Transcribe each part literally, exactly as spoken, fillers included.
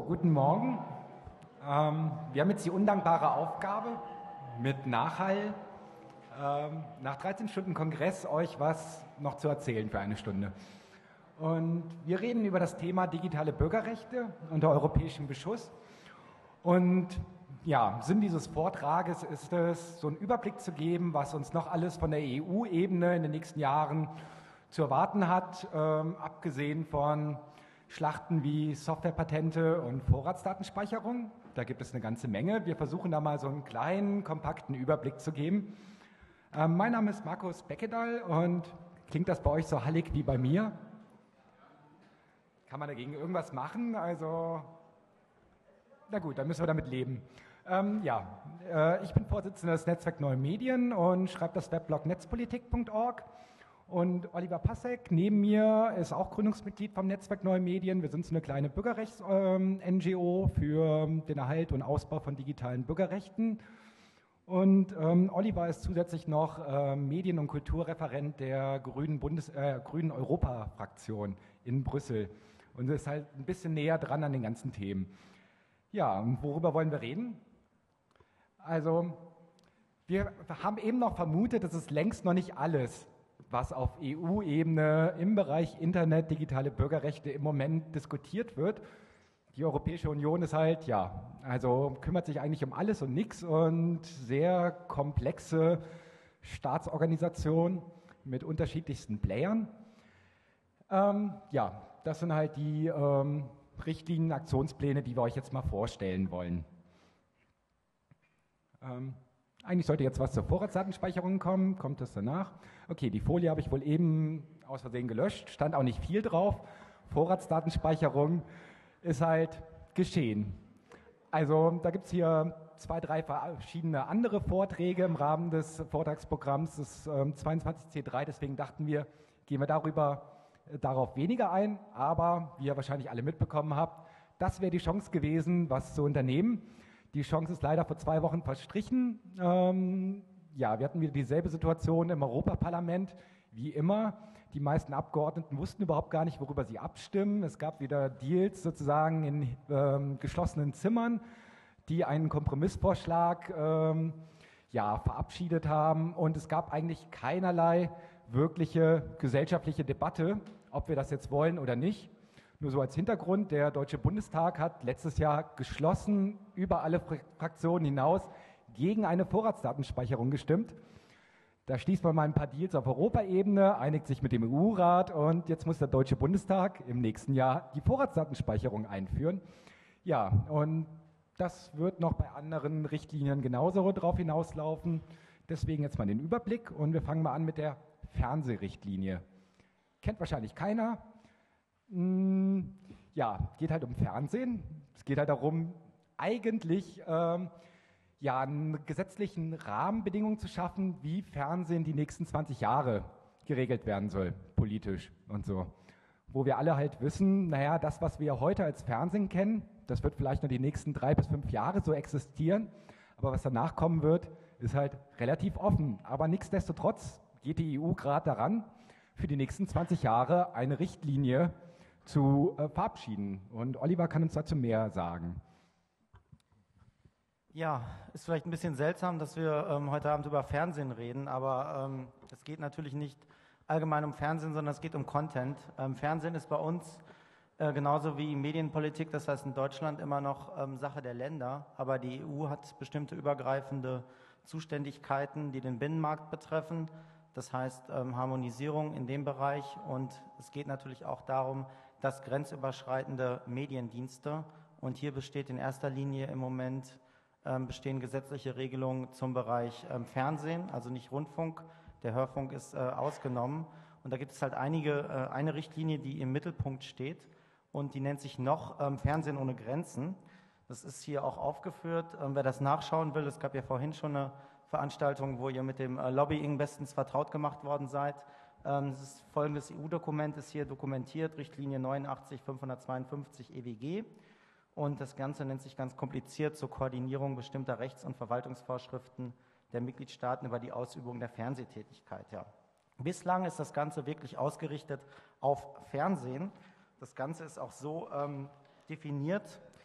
guten Morgen. Ähm, wir haben jetzt die undankbare Aufgabe, mit Nachhall ähm, nach dreizehn Stunden Kongress euch was noch zu erzählen für eine Stunde. Und wir reden über das Thema digitale Bürgerrechte unter europäischem Beschuss. Und ja, Sinn dieses Vortrages ist es, so einen Überblick zu geben, was uns noch alles von der E U-Ebene in den nächsten Jahren zu erwarten hat, ähm, abgesehen von Schlachten wie Softwarepatente und Vorratsdatenspeicherung. Da gibt es eine ganze Menge. Wir versuchen da mal so einen kleinen, kompakten Überblick zu geben. Ähm, mein Name ist Markus Beckedal und klingt das bei euch so hallig wie bei mir? Kann man dagegen irgendwas machen? Also, na gut, dann müssen wir damit leben. Ähm, ja, äh, ich bin Vorsitzender des Netzwerk Neue Medien und schreibe das Webblog netzpolitik punkt org. Und Oliver Passek neben mir ist auch Gründungsmitglied vom Netzwerk Neue Medien. Wir sind so eine kleine Bürgerrechts-N G O für den Erhalt und Ausbau von digitalen Bürgerrechten. Und ähm, Oliver ist zusätzlich noch äh, Medien- und Kulturreferent der Grünen, Bundes äh, Grünen Europa-Fraktion in Brüssel und ist halt ein bisschen näher dran an den ganzen Themen. Ja, und worüber wollen wir reden? Also, wir haben eben noch vermutet, das ist längst noch nicht alles, was auf E U-Ebene im Bereich Internet, digitale Bürgerrechte im Moment diskutiert wird. Die Europäische Union ist halt, ja, also kümmert sich eigentlich um alles und nichts und sehr komplexe Staatsorganisation mit unterschiedlichsten Playern. Ähm, ja, das sind halt die ähm, Richtlinien, Aktionspläne, die wir euch jetzt mal vorstellen wollen. Ähm, Eigentlich sollte jetzt was zur Vorratsdatenspeicherung kommen, kommt das danach? Okay, die Folie habe ich wohl eben aus Versehen gelöscht, stand auch nicht viel drauf. Vorratsdatenspeicherung ist halt geschehen. Also da gibt es hier zwei, drei verschiedene andere Vorträge im Rahmen des Vortragsprogramms des ähm, zweiundzwanzig C drei, deswegen dachten wir, gehen wir darüber, äh, darauf weniger ein, aber wie ihr wahrscheinlich alle mitbekommen habt, das wäre die Chance gewesen, was zu unternehmen. Die Chance ist leider vor zwei Wochen verstrichen. Ähm, ja, wir hatten wieder dieselbe Situation im Europaparlament wie immer. Die meisten Abgeordneten wussten überhaupt gar nicht, worüber sie abstimmen. Es gab wieder Deals sozusagen in ähm, geschlossenen Zimmern, die einen Kompromissvorschlag ähm, ja, verabschiedet haben. Und es gab eigentlich keinerlei wirkliche gesellschaftliche Debatte, ob wir das jetzt wollen oder nicht. Nur so als Hintergrund, der Deutsche Bundestag hat letztes Jahr geschlossen über alle Fraktionen hinaus gegen eine Vorratsdatenspeicherung gestimmt. Da schließt man mal ein paar Deals auf Europaebene, einigt sich mit dem E U-Rat und jetzt muss der Deutsche Bundestag im nächsten Jahr die Vorratsdatenspeicherung einführen. Ja, und das wird noch bei anderen Richtlinien genauso drauf hinauslaufen. Deswegen jetzt mal den Überblick und wir fangen mal an mit der Fernsehrichtlinie. Kennt wahrscheinlich keiner. Ja, geht halt um Fernsehen. Es geht halt darum, eigentlich ähm, ja, einen gesetzlichen Rahmenbedingungen zu schaffen, wie Fernsehen die nächsten zwanzig Jahre geregelt werden soll, politisch und so. Wo wir alle halt wissen, naja, das, was wir heute als Fernsehen kennen, das wird vielleicht nur die nächsten drei bis fünf Jahre so existieren. Aber was danach kommen wird, ist halt relativ offen. Aber nichtsdestotrotz geht die E U gerade daran, für die nächsten zwanzig Jahre eine Richtlinie zu äh, verabschieden. Und Oliver kann uns dazu mehr sagen. Ja, ist vielleicht ein bisschen seltsam, dass wir ähm, heute Abend über Fernsehen reden, aber ähm, es geht natürlich nicht allgemein um Fernsehen, sondern es geht um Content. Ähm, Fernsehen ist bei uns äh, genauso wie Medienpolitik, das heißt in Deutschland immer noch ähm, Sache der Länder, aber die E U hat bestimmte übergreifende Zuständigkeiten, die den Binnenmarkt betreffen. Das heißt ähm, Harmonisierung in dem Bereich und es geht natürlich auch darum, dass grenzüberschreitende Mediendienste, und hier besteht in erster Linie im Moment, ähm, bestehen gesetzliche Regelungen zum Bereich ähm, Fernsehen, also nicht Rundfunk, der Hörfunk ist äh, ausgenommen. Und da gibt es halt einige, äh, eine Richtlinie, die im Mittelpunkt steht und die nennt sich noch ähm, Fernsehen ohne Grenzen. Das ist hier auch aufgeführt, ähm, wer das nachschauen will, es gab ja vorhin schon eine Veranstaltung, wo ihr mit dem äh, Lobbying bestens vertraut gemacht worden seid. Ähm, das ist folgendes E U-Dokument, ist hier dokumentiert, Richtlinie neunundachtzig fünfhundertzweiundfünfzig E W G. Und das Ganze nennt sich ganz kompliziert zur Koordinierung bestimmter Rechts- und Verwaltungsvorschriften der Mitgliedstaaten über die Ausübung der Fernsehtätigkeit. Ja. Bislang ist das Ganze wirklich ausgerichtet auf Fernsehen. Das Ganze ist auch so ähm, definiert,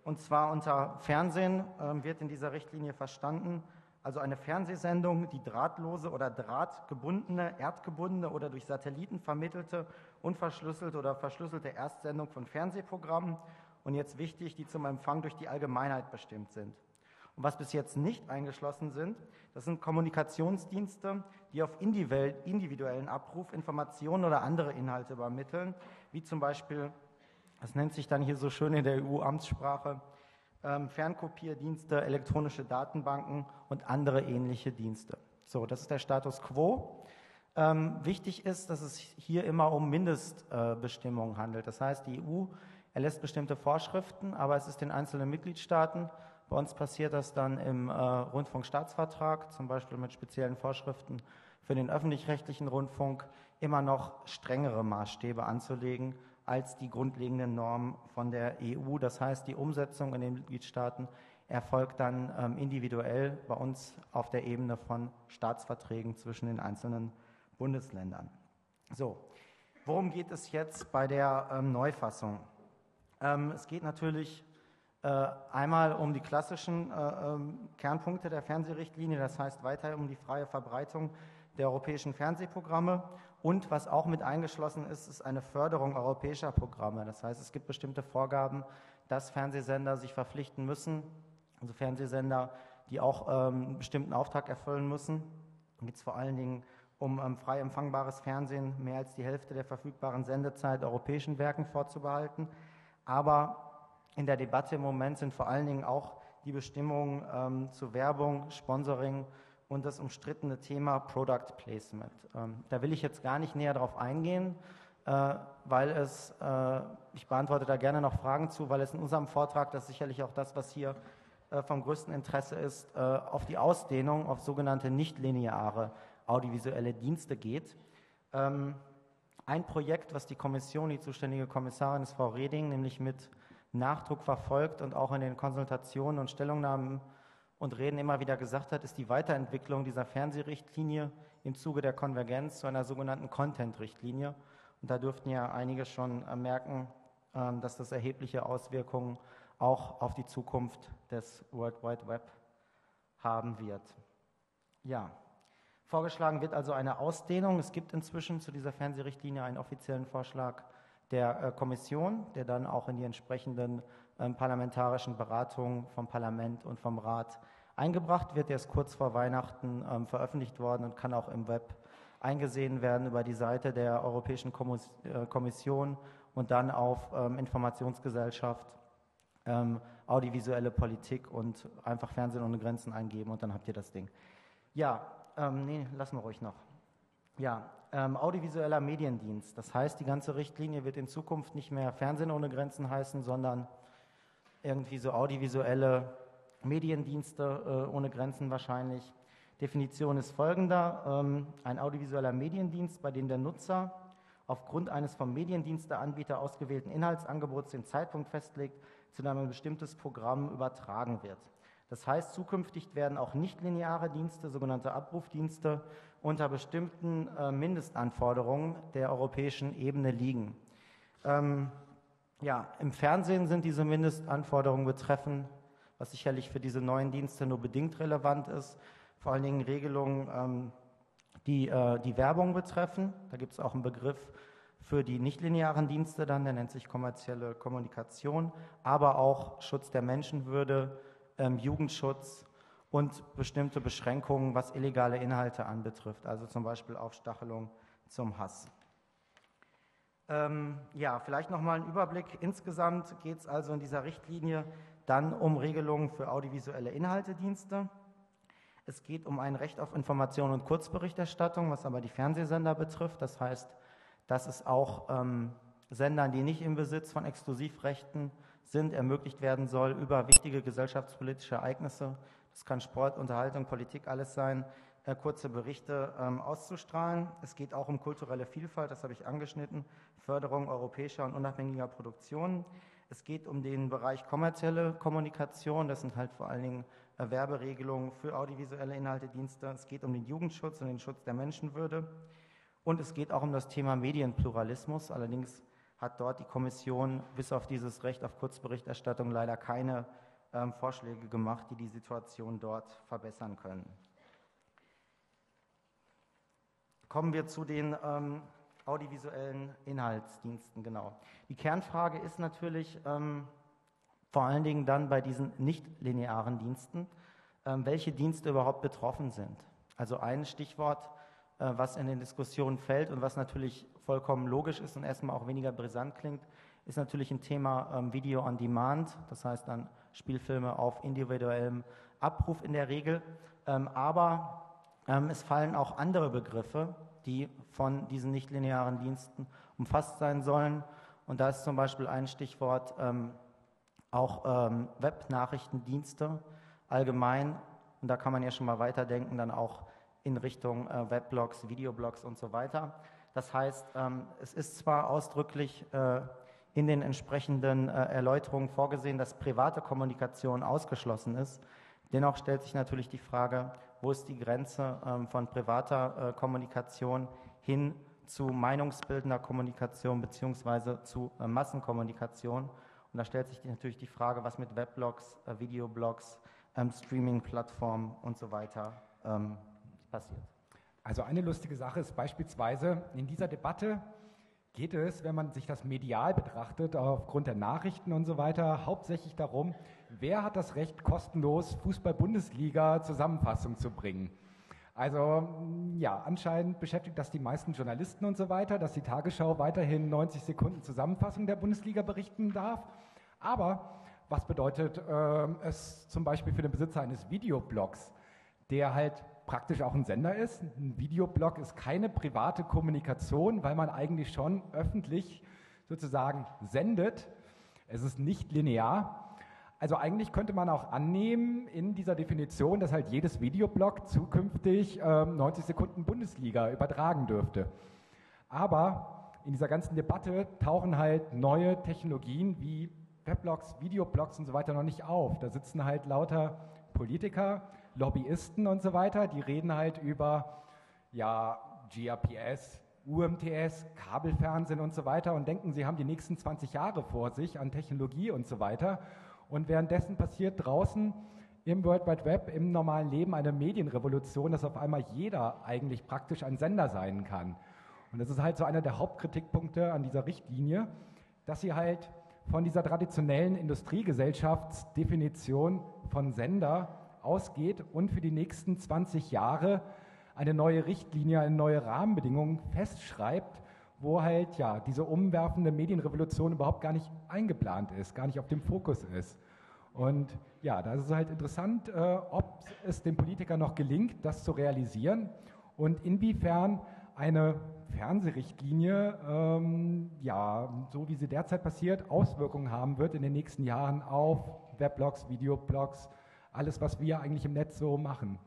Und zwar unter Fernsehen äh, wird in dieser Richtlinie verstanden, also eine Fernsehsendung, die drahtlose oder drahtgebundene, erdgebundene oder durch Satelliten vermittelte, unverschlüsselte oder verschlüsselte Erstsendung von Fernsehprogrammen und jetzt wichtig, die zum Empfang durch die Allgemeinheit bestimmt sind. Und was bis jetzt nicht eingeschlossen sind, das sind Kommunikationsdienste, die auf individuellen Abruf Informationen oder andere Inhalte übermitteln, wie zum Beispiel, das nennt sich dann hier so schön in der E U-Amtssprache, ähm, Fernkopierdienste, elektronische Datenbanken und andere ähnliche Dienste. So, das ist der Status quo. Ähm, wichtig ist, dass es hier immer um Mindestbestimmungen äh, handelt. Das heißt, die E U erlässt bestimmte Vorschriften, aber es ist den einzelnen Mitgliedstaaten. Bei uns passiert das dann im äh, Rundfunkstaatsvertrag, zum Beispiel mit speziellen Vorschriften für den öffentlich-rechtlichen Rundfunk, immer noch strengere Maßstäbe anzulegen als die grundlegenden Normen von der E U. Das heißt, die Umsetzung in den Mitgliedstaaten erfolgt dann ähm, individuell bei uns auf der Ebene von Staatsverträgen zwischen den einzelnen Bundesländern. So, worum geht es jetzt bei der ähm, Neufassung? Ähm, es geht natürlich äh, einmal um die klassischen äh, ähm, Kernpunkte der Fernsehrichtlinie, das heißt weiter um die freie Verbreitung der europäischen Fernsehprogramme. Und was auch mit eingeschlossen ist, ist eine Förderung europäischer Programme. Das heißt, es gibt bestimmte Vorgaben, dass Fernsehsender sich verpflichten müssen, also Fernsehsender, die auch ähm, einen bestimmten Auftrag erfüllen müssen. Da geht es vor allen Dingen um ähm, frei empfangbares Fernsehen, mehr als die Hälfte der verfügbaren Sendezeit europäischen Werken vorzubehalten. Aber in der Debatte im Moment sind vor allen Dingen auch die Bestimmungen ähm, zu Werbung, Sponsoring und das umstrittene Thema Product Placement. Ähm, da will ich jetzt gar nicht näher drauf eingehen, äh, weil es, äh, ich beantworte da gerne noch Fragen zu, weil es in unserem Vortrag, das ist sicherlich auch das, was hier äh, vom größten Interesse ist, äh, auf die Ausdehnung auf sogenannte nichtlineare audiovisuelle Dienste geht. Ähm, ein Projekt, was die Kommission, die zuständige Kommissarin ist Frau Reding, nämlich mit Nachdruck verfolgt und auch in den Konsultationen und Stellungnahmen und Reden immer wieder gesagt hat, ist die Weiterentwicklung dieser Fernsehrichtlinie im Zuge der Konvergenz zu einer sogenannten Content-Richtlinie. Und da dürften ja einige schon merken, dass das erhebliche Auswirkungen auch auf die Zukunft des World Wide Web haben wird. Ja, vorgeschlagen wird also eine Ausdehnung. Es gibt inzwischen zu dieser Fernsehrichtlinie einen offiziellen Vorschlag der Kommission, der dann auch in die entsprechenden ähm, parlamentarischen Beratungen vom Parlament und vom Rat eingebracht wird. Der ist kurz vor Weihnachten ähm, veröffentlicht worden und kann auch im Web eingesehen werden über die Seite der Europäischen Kommis- äh, Kommission und dann auf ähm, Informationsgesellschaft, ähm, audiovisuelle Politik und einfach Fernsehen ohne Grenzen eingeben und dann habt ihr das Ding. Ja, ähm, nee, lassen wir ruhig noch. Ja, ähm, audiovisueller Mediendienst. Das heißt, die ganze Richtlinie wird in Zukunft nicht mehr Fernsehen ohne Grenzen heißen, sondern irgendwie so audiovisuelle Mediendienste äh, ohne Grenzen wahrscheinlich. Definition ist folgender. Ähm, ein audiovisueller Mediendienst, bei dem der Nutzer aufgrund eines vom Mediendiensteanbieter ausgewählten Inhaltsangebots den Zeitpunkt festlegt, zu dem ein bestimmtes Programm übertragen wird. Das heißt, zukünftig werden auch nichtlineare Dienste, sogenannte Abrufdienste, unter bestimmten äh, Mindestanforderungen der europäischen Ebene liegen. Ähm, ja, im Fernsehen sind diese Mindestanforderungen betreffen, was sicherlich für diese neuen Dienste nur bedingt relevant ist, vor allen Dingen Regelungen, ähm, die äh, die Werbung betreffen. Da gibt es auch einen Begriff für die nichtlinearen Dienste dann, der nennt sich kommerzielle Kommunikation, aber auch Schutz der Menschenwürde, ähm, Jugendschutz und bestimmte Beschränkungen, was illegale Inhalte anbetrifft, also zum Beispiel Aufstachelung zum Hass. Ähm, ja, vielleicht nochmal ein Überblick. Insgesamt geht es also in dieser Richtlinie dann um Regelungen für audiovisuelle Inhaltedienste. Es geht um ein Recht auf Information und Kurzberichterstattung, was aber die Fernsehsender betrifft. Das heißt, dass es auch ähm, Sendern, die nicht im Besitz von Exklusivrechten sind, ermöglicht werden soll, über wichtige gesellschaftspolitische Ereignisse, das kann Sport, Unterhaltung, Politik, alles sein, äh, kurze Berichte ähm, auszustrahlen. Es geht auch um kulturelle Vielfalt, das habe ich angeschnitten, Förderung europäischer und unabhängiger Produktionen. Es geht um den Bereich kommerzielle Kommunikation, das sind halt vor allen Dingen äh, Werberegelungen für audiovisuelle Inhaltedienste. Es geht um den Jugendschutz und den Schutz der Menschenwürde. Und es geht auch um das Thema Medienpluralismus, allerdings hat dort die Kommission bis auf dieses Recht auf Kurzberichterstattung leider keine ähm, Vorschläge gemacht, die die Situation dort verbessern können. Kommen wir zu den ähm, audiovisuellen Inhaltsdiensten, genau. Die Kernfrage ist natürlich ähm, vor allen Dingen dann bei diesen nicht-linearen Diensten, ähm, welche Dienste überhaupt betroffen sind. Also ein Stichwort, äh, was in den Diskussionen fällt und was natürlich vollkommen logisch ist und erstmal auch weniger brisant klingt, ist natürlich ein Thema ähm, Video on Demand, das heißt dann Spielfilme auf individuellem Abruf in der Regel, ähm, aber ähm, es fallen auch andere Begriffe, die von diesen nichtlinearen Diensten umfasst sein sollen, und da ist zum Beispiel ein Stichwort ähm, auch ähm, Webnachrichtendienste allgemein, und da kann man ja schon mal weiterdenken, dann auch in Richtung äh, Weblogs, Videoblogs und so weiter. Das heißt, ähm, es ist zwar ausdrücklich äh, in den entsprechenden äh, Erläuterungen vorgesehen, dass private Kommunikation ausgeschlossen ist, dennoch stellt sich natürlich die Frage, wo ist die Grenze ähm, von privater äh, Kommunikation hin zu meinungsbildender Kommunikation beziehungsweise zu äh, Massenkommunikation. Und da stellt sich die, natürlich die Frage, was mit Weblogs, äh, Videoblogs, ähm, Streaming-Plattformen und so weiter ähm, passiert. Also eine lustige Sache ist beispielsweise, in dieser Debatte geht es, wenn man sich das medial betrachtet, aufgrund der Nachrichten und so weiter, hauptsächlich darum, wer hat das Recht, kostenlos Fußball-Bundesliga-Zusammenfassung zu bringen. Also ja, anscheinend beschäftigt das die meisten Journalisten und so weiter, dass die Tagesschau weiterhin neunzig Sekunden Zusammenfassung der Bundesliga berichten darf. Aber was bedeutet äh, es zum Beispiel für den Besitzer eines Videoblogs, der halt praktisch auch ein Sender ist? Ein Videoblog ist keine private Kommunikation, weil man eigentlich schon öffentlich sozusagen sendet. Es ist nicht linear. Also eigentlich könnte man auch annehmen in dieser Definition, dass halt jedes Videoblog zukünftig ähm, neunzig Sekunden Bundesliga übertragen dürfte. Aber in dieser ganzen Debatte tauchen halt neue Technologien wie Weblogs, Videoblogs und so weiter noch nicht auf. Da sitzen halt lauter Politiker, Lobbyisten und so weiter, die reden halt über ja, G R P S, U M T S, Kabelfernsehen und so weiter und denken, sie haben die nächsten zwanzig Jahre vor sich an Technologie und so weiter. Und währenddessen passiert draußen im World Wide Web, im normalen Leben eine Medienrevolution, dass auf einmal jeder eigentlich praktisch ein Sender sein kann. Und das ist halt so einer der Hauptkritikpunkte an dieser Richtlinie, dass sie halt von dieser traditionellen Industriegesellschaftsdefinition von Sender ausgeht und für die nächsten zwanzig Jahre eine neue Richtlinie, eine neue Rahmenbedingung festschreibt, wo halt ja diese umwerfende Medienrevolution überhaupt gar nicht eingeplant ist, gar nicht auf dem Fokus ist. Und ja, da ist es halt interessant, äh, ob es den Politikern noch gelingt, das zu realisieren und inwiefern eine Fernsehrichtlinie, ähm, ja, so wie sie derzeit passiert, Auswirkungen haben wird in den nächsten Jahren auf Weblogs, Videoblogs, alles, was wir eigentlich im Netz so machen.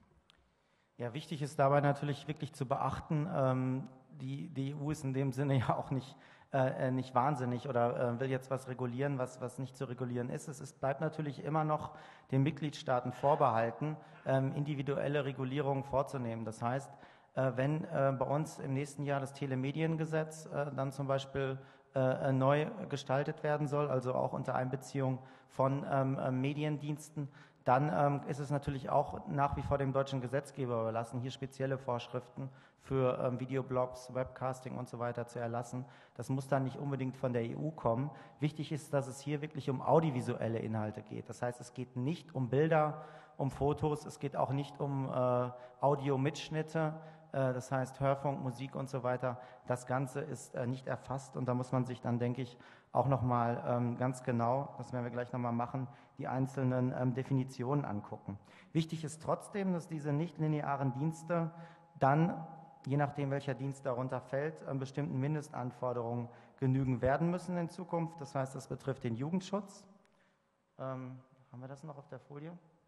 Ja, wichtig ist dabei natürlich wirklich zu beachten, ähm, die, die E U ist in dem Sinne ja auch nicht, äh, nicht wahnsinnig oder äh, will jetzt was regulieren, was, was nicht zu regulieren ist. Es ist, bleibt natürlich immer noch den Mitgliedstaaten vorbehalten, ähm, individuelle Regulierungen vorzunehmen. Das heißt, äh, wenn äh, bei uns im nächsten Jahr das Telemediengesetz äh, dann zum Beispiel äh, neu gestaltet werden soll, also auch unter Einbeziehung von ähm, äh, Mediendiensten, dann ähm, ist es natürlich auch nach wie vor dem deutschen Gesetzgeber überlassen, hier spezielle Vorschriften für ähm, Videoblogs, Webcasting und so weiter zu erlassen. Das muss dann nicht unbedingt von der E U kommen. Wichtig ist, dass es hier wirklich um audiovisuelle Inhalte geht. Das heißt, es geht nicht um Bilder, um Fotos, es geht auch nicht um äh, Audiomitschnitte, äh, das heißt Hörfunk, Musik und so weiter. Das Ganze ist äh, nicht erfasst und da muss man sich dann, denke ich, auch nochmal ähm, ganz genau, das werden wir gleich nochmal machen, die einzelnen ähm, Definitionen angucken. Wichtig ist trotzdem, dass diese nichtlinearen Dienste dann, je nachdem welcher Dienst darunter fällt, ähm, bestimmten Mindestanforderungen genügen werden müssen in Zukunft. Das heißt, das betrifft den Jugendschutz. Ähm, haben wir das noch auf der Folie?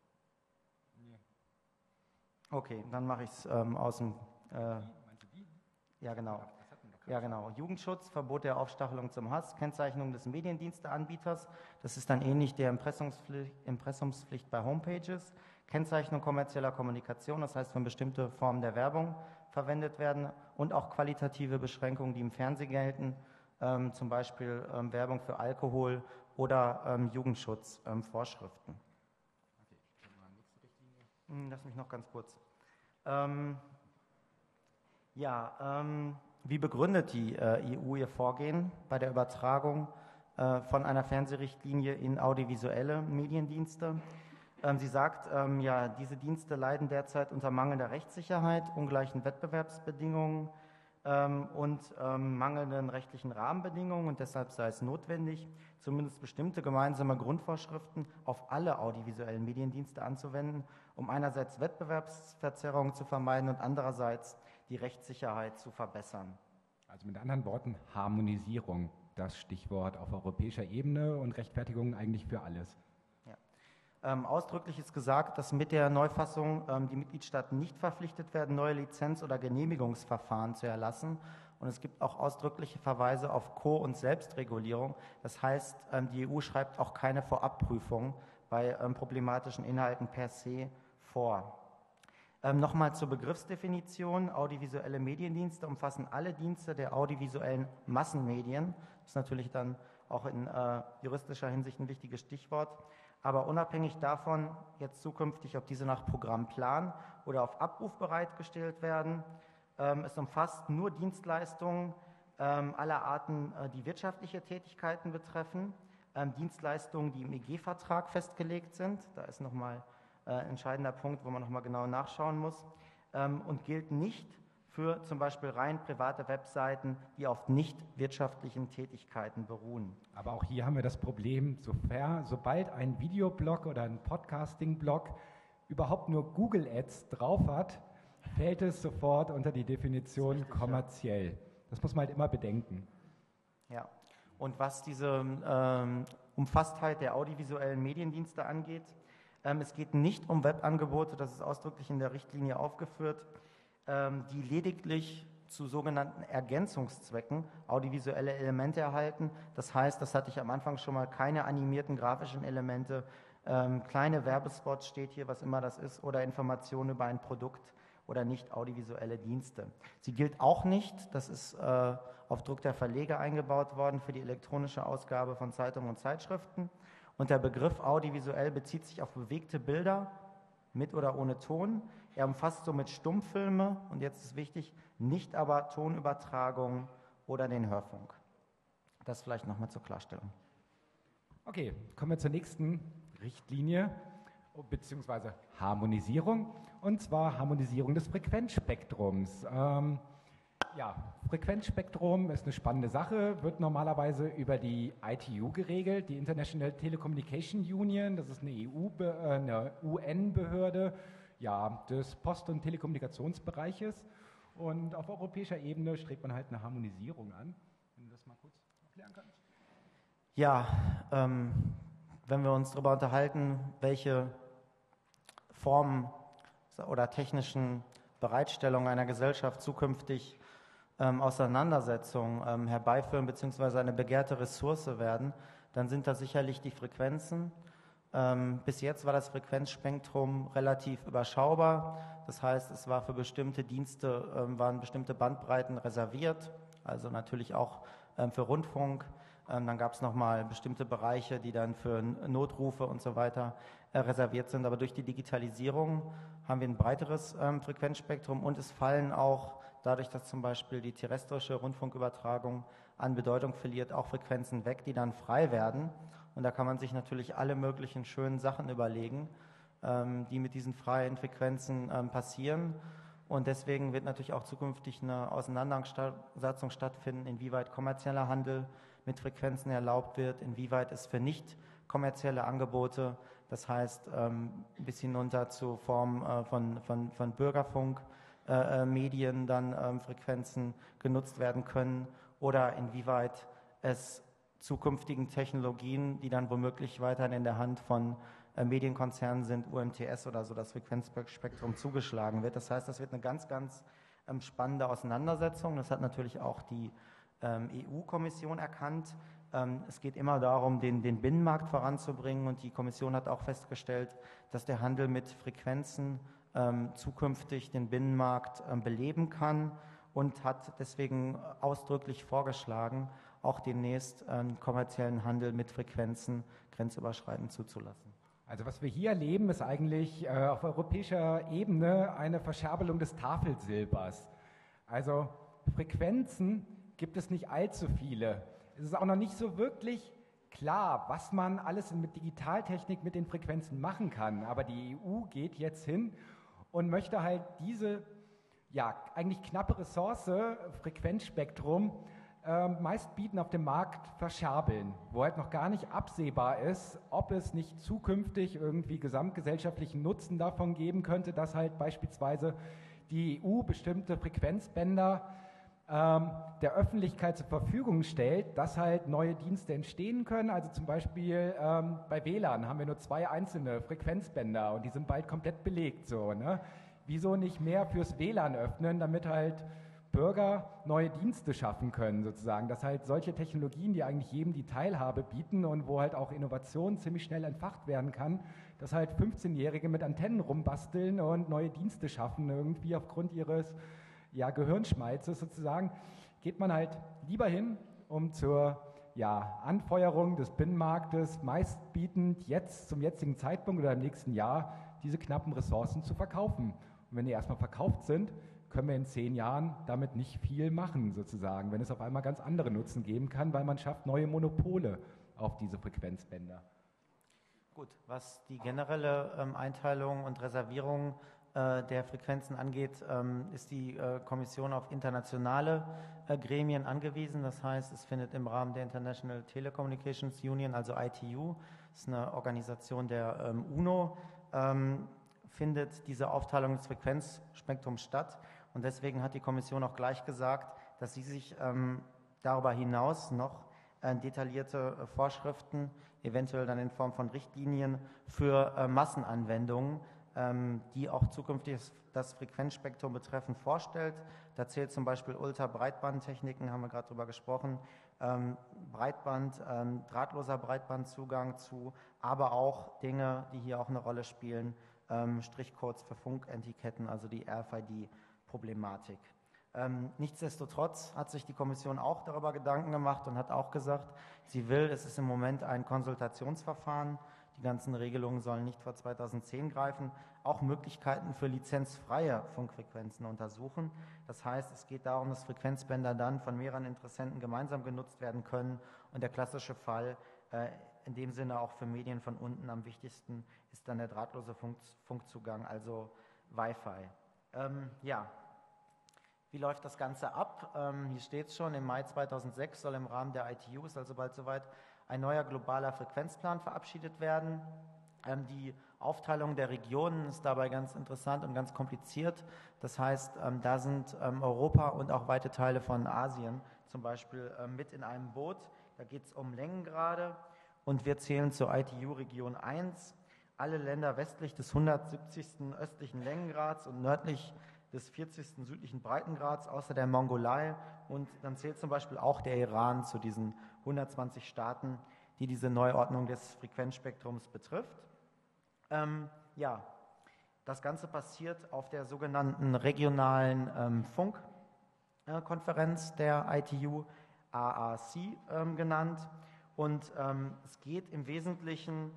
Nee. Okay, dann mache ich es ähm, aus dem... Äh, ja, genau. Ja, genau. Jugendschutz, Verbot der Aufstachelung zum Hass, Kennzeichnung des Mediendiensteanbieters. Das ist dann ähnlich der Impressumspflicht, Impressumspflicht bei Homepages. Kennzeichnung kommerzieller Kommunikation, das heißt, wenn bestimmte Formen der Werbung verwendet werden und auch qualitative Beschränkungen, die im Fernsehen gelten, ähm, zum Beispiel ähm, Werbung für Alkohol oder ähm, Jugendschutzvorschriften. Ähm, Lass mich noch ganz kurz. Ähm, ja, ähm, wie begründet die äh, E U ihr Vorgehen bei der Übertragung äh, von einer Fernsehrichtlinie in audiovisuelle Mediendienste? Ähm, sie sagt, ähm, ja, diese Dienste leiden derzeit unter mangelnder Rechtssicherheit, ungleichen Wettbewerbsbedingungen ähm, und ähm, mangelnden rechtlichen Rahmenbedingungen, und deshalb sei es notwendig, zumindest bestimmte gemeinsame Grundvorschriften auf alle audiovisuellen Mediendienste anzuwenden, um einerseits Wettbewerbsverzerrungen zu vermeiden und andererseits die Rechtssicherheit zu verbessern. Also mit anderen Worten, Harmonisierung, das Stichwort auf europäischer Ebene und Rechtfertigung eigentlich für alles. Ähm, ausdrücklich ist gesagt, dass mit der Neufassung ähm, die Mitgliedstaaten nicht verpflichtet werden, neue Lizenz- oder Genehmigungsverfahren zu erlassen. Und es gibt auch ausdrückliche Verweise auf Ko- und Selbstregulierung. Das heißt, ähm, die E U schreibt auch keine Vorabprüfung bei ähm, problematischen Inhalten per se vor. Ähm, Nochmal zur Begriffsdefinition. Audiovisuelle Mediendienste umfassen alle Dienste der audiovisuellen Massenmedien. Das ist natürlich dann auch in äh, juristischer Hinsicht ein wichtiges Stichwort. Aber unabhängig davon, jetzt zukünftig, ob diese nach Programmplan oder auf Abruf bereitgestellt werden, ähm, es umfasst nur Dienstleistungen ähm, aller Arten, äh, die wirtschaftliche Tätigkeiten betreffen, ähm, Dienstleistungen, die im E G-Vertrag festgelegt sind. Da ist nochmal äh, ein entscheidender Punkt, wo man nochmal genau nachschauen muss, ähm, und gilt nicht für zum Beispiel rein private Webseiten, die auf nicht wirtschaftlichen Tätigkeiten beruhen. Aber auch hier haben wir das Problem, sofern, sobald ein Videoblog oder ein Podcasting-Blog überhaupt nur Google Ads drauf hat, fällt es sofort unter die Definition richtig, kommerziell. Ja. Das muss man halt immer bedenken. Ja, und was diese ähm, Umfasstheit der audiovisuellen Mediendienste angeht, ähm, es geht nicht um Webangebote, das ist ausdrücklich in der Richtlinie aufgeführt, die lediglich zu sogenannten Ergänzungszwecken audiovisuelle Elemente erhalten. Das heißt, das hatte ich am Anfang schon mal, keine animierten grafischen Elemente, ähm, kleine Werbespots steht hier, was immer das ist, oder Informationen über ein Produkt oder nicht audiovisuelle Dienste. Sie gilt auch nicht, das ist äh, auf Druck der Verleger eingebaut worden, für die elektronische Ausgabe von Zeitungen und Zeitschriften. Und der Begriff audiovisuell bezieht sich auf bewegte Bilder, mit oder ohne Ton. Er umfasst somit Stummfilme und jetzt ist wichtig, nicht aber Tonübertragung oder den Hörfunk. Das vielleicht nochmal zur Klarstellung. Okay, kommen wir zur nächsten Richtlinie bzw. Harmonisierung, und zwar Harmonisierung des Frequenzspektrums. Ähm, ja, Frequenzspektrum ist eine spannende Sache, wird normalerweise über die I T U geregelt, die International Telecommunication Union. Das ist eine E U, eine U N-Behörde, ja, des Post- und Telekommunikationsbereiches. Und auf europäischer Ebene strebt man halt eine Harmonisierung an. Wenn du das mal kurz erklären kannst. Ja, ähm, wenn wir uns darüber unterhalten, welche Formen oder technischen Bereitstellungen einer Gesellschaft zukünftig ähm, Auseinandersetzungen ähm, herbeiführen bzw. eine begehrte Ressource werden, dann sind das sicherlich die Frequenzen. Ähm, bis jetzt war das Frequenzspektrum relativ überschaubar. Das heißt, es war für bestimmte Dienste, ähm, waren bestimmte Bandbreiten reserviert, also natürlich auch ähm, für Rundfunk. Ähm, dann gab es nochmal bestimmte Bereiche, die dann für Notrufe und so weiter äh, reserviert sind. Aber durch die Digitalisierung haben wir ein breiteres ähm, Frequenzspektrum und es fallen auch, dadurch, dass zum Beispiel die terrestrische Rundfunkübertragung an Bedeutung verliert, auch Frequenzen weg, die dann frei werden. Und da kann man sich natürlich alle möglichen schönen Sachen überlegen, ähm, die mit diesen freien Frequenzen ähm, passieren. Und deswegen wird natürlich auch zukünftig eine Auseinandersetzung stattfinden, inwieweit kommerzieller Handel mit Frequenzen erlaubt wird, inwieweit es für nicht kommerzielle Angebote, das heißt ähm, bis hinunter zu Formen äh, von, von, von Bürgerfunkmedien äh, dann ähm, Frequenzen genutzt werden können oder inwieweit es zukünftigen Technologien, die dann womöglich weiterhin in der Hand von äh, Medienkonzernen sind, U M T S oder so, das Frequenzspektrum zugeschlagen wird. Das heißt, das wird eine ganz, ganz ähm, spannende Auseinandersetzung. Das hat natürlich auch die ähm, E U-Kommission erkannt. Ähm, es geht immer darum, den, den Binnenmarkt voranzubringen und die Kommission hat auch festgestellt, dass der Handel mit Frequenzen ähm, zukünftig den Binnenmarkt ähm, beleben kann und hat deswegen ausdrücklich vorgeschlagen, auch demnächst einen kommerziellen Handel mit Frequenzen grenzüberschreitend zuzulassen. Also was wir hier erleben, ist eigentlich äh, auf europäischer Ebene eine Verscherbelung des Tafelsilbers. Also Frequenzen gibt es nicht allzu viele. Es ist auch noch nicht so wirklich klar, was man alles mit Digitaltechnik mit den Frequenzen machen kann. Aber die E U geht jetzt hin und möchte halt diese ja, eigentlich knappe Ressource, Frequenzspektrum, äh, meistbieten auf dem Markt verscherbeln, wo halt noch gar nicht absehbar ist, ob es nicht zukünftig irgendwie gesamtgesellschaftlichen Nutzen davon geben könnte, dass halt beispielsweise die E U bestimmte Frequenzbänder ähm, der Öffentlichkeit zur Verfügung stellt, dass halt neue Dienste entstehen können. Also zum Beispiel ähm, bei W L A N haben wir nur zwei einzelne Frequenzbänder und die sind bald komplett belegt. So, ne? Wieso nicht mehr fürs W L A N öffnen, damit halt Bürger neue Dienste schaffen können, sozusagen, dass halt solche Technologien, die eigentlich jedem die Teilhabe bieten und wo halt auch Innovation ziemlich schnell entfacht werden kann, dass halt fünfzehnjährige mit Antennen rumbasteln und neue Dienste schaffen, irgendwie aufgrund ihres ja, Gehirnschmalzes sozusagen, geht man halt lieber hin, um zur ja, Anfeuerung des Binnenmarktes meistbietend jetzt zum jetzigen Zeitpunkt oder im nächsten Jahr diese knappen Ressourcen zu verkaufen. Und wenn die erstmal verkauft sind, können wir in zehn Jahren damit nicht viel machen, sozusagen, wenn es auf einmal ganz andere Nutzen geben kann, weil man schafft neue Monopole auf diese Frequenzbänder. Gut, was die generelle ähm, Einteilung und Reservierung äh, der Frequenzen angeht, ähm, ist die äh, Kommission auf internationale äh, Gremien angewiesen. Das heißt, es findet im Rahmen der International Telecommunications Union, also I T U, das ist eine Organisation der ähm, UNO, ähm, findet diese Aufteilung des Frequenzspektrums statt. Und deswegen hat die Kommission auch gleich gesagt, dass sie sich ähm, darüber hinaus noch äh, detaillierte äh, Vorschriften, eventuell dann in Form von Richtlinien für äh, Massenanwendungen, ähm, die auch zukünftig das Frequenzspektrum betreffen, vorstellt. Da zählt zum Beispiel Ultrabreitbandtechniken, haben wir gerade drüber gesprochen, ähm, Breitband, ähm, drahtloser Breitbandzugang zu, aber auch Dinge, die hier auch eine Rolle spielen, ähm, Strichcodes für Funketiketten, also die R F I D Problematik. Ähm, nichtsdestotrotz hat sich die Kommission auch darüber Gedanken gemacht und hat auch gesagt, sie will, es ist im Moment ein Konsultationsverfahren, die ganzen Regelungen sollen nicht vor zweitausendzehn greifen, auch Möglichkeiten für lizenzfreie Funkfrequenzen untersuchen. Das heißt, es geht darum, dass Frequenzbänder dann von mehreren Interessenten gemeinsam genutzt werden können und der klassische Fall, äh, in dem Sinne auch für Medien von unten am wichtigsten, ist dann der drahtlose Funk Funkzugang, also Wi-Fi. Ähm, ja, wie läuft das Ganze ab? Ähm, hier steht es schon, im Mai zweitausendsechs soll im Rahmen der I T U, ist also bald soweit, ein neuer globaler Frequenzplan verabschiedet werden. Ähm, die Aufteilung der Regionen ist dabei ganz interessant und ganz kompliziert. Das heißt, ähm, da sind ähm, Europa und auch weite Teile von Asien zum Beispiel ähm, mit in einem Boot. Da geht es um Längengrade und wir zählen zur I T U-Region eins. Alle Länder westlich des hundertsiebzigsten östlichen Längengrads und nördlich des vierzigsten südlichen Breitengrads, außer der Mongolei. Und dann zählt zum Beispiel auch der Iran zu diesen hundertzwanzig Staaten, die diese Neuordnung des Frequenzspektrums betrifft. Ähm, ja, das Ganze passiert auf der sogenannten regionalen ähm, Funkkonferenz äh, der I T U, A A C ähm, genannt. Und ähm, es geht im Wesentlichen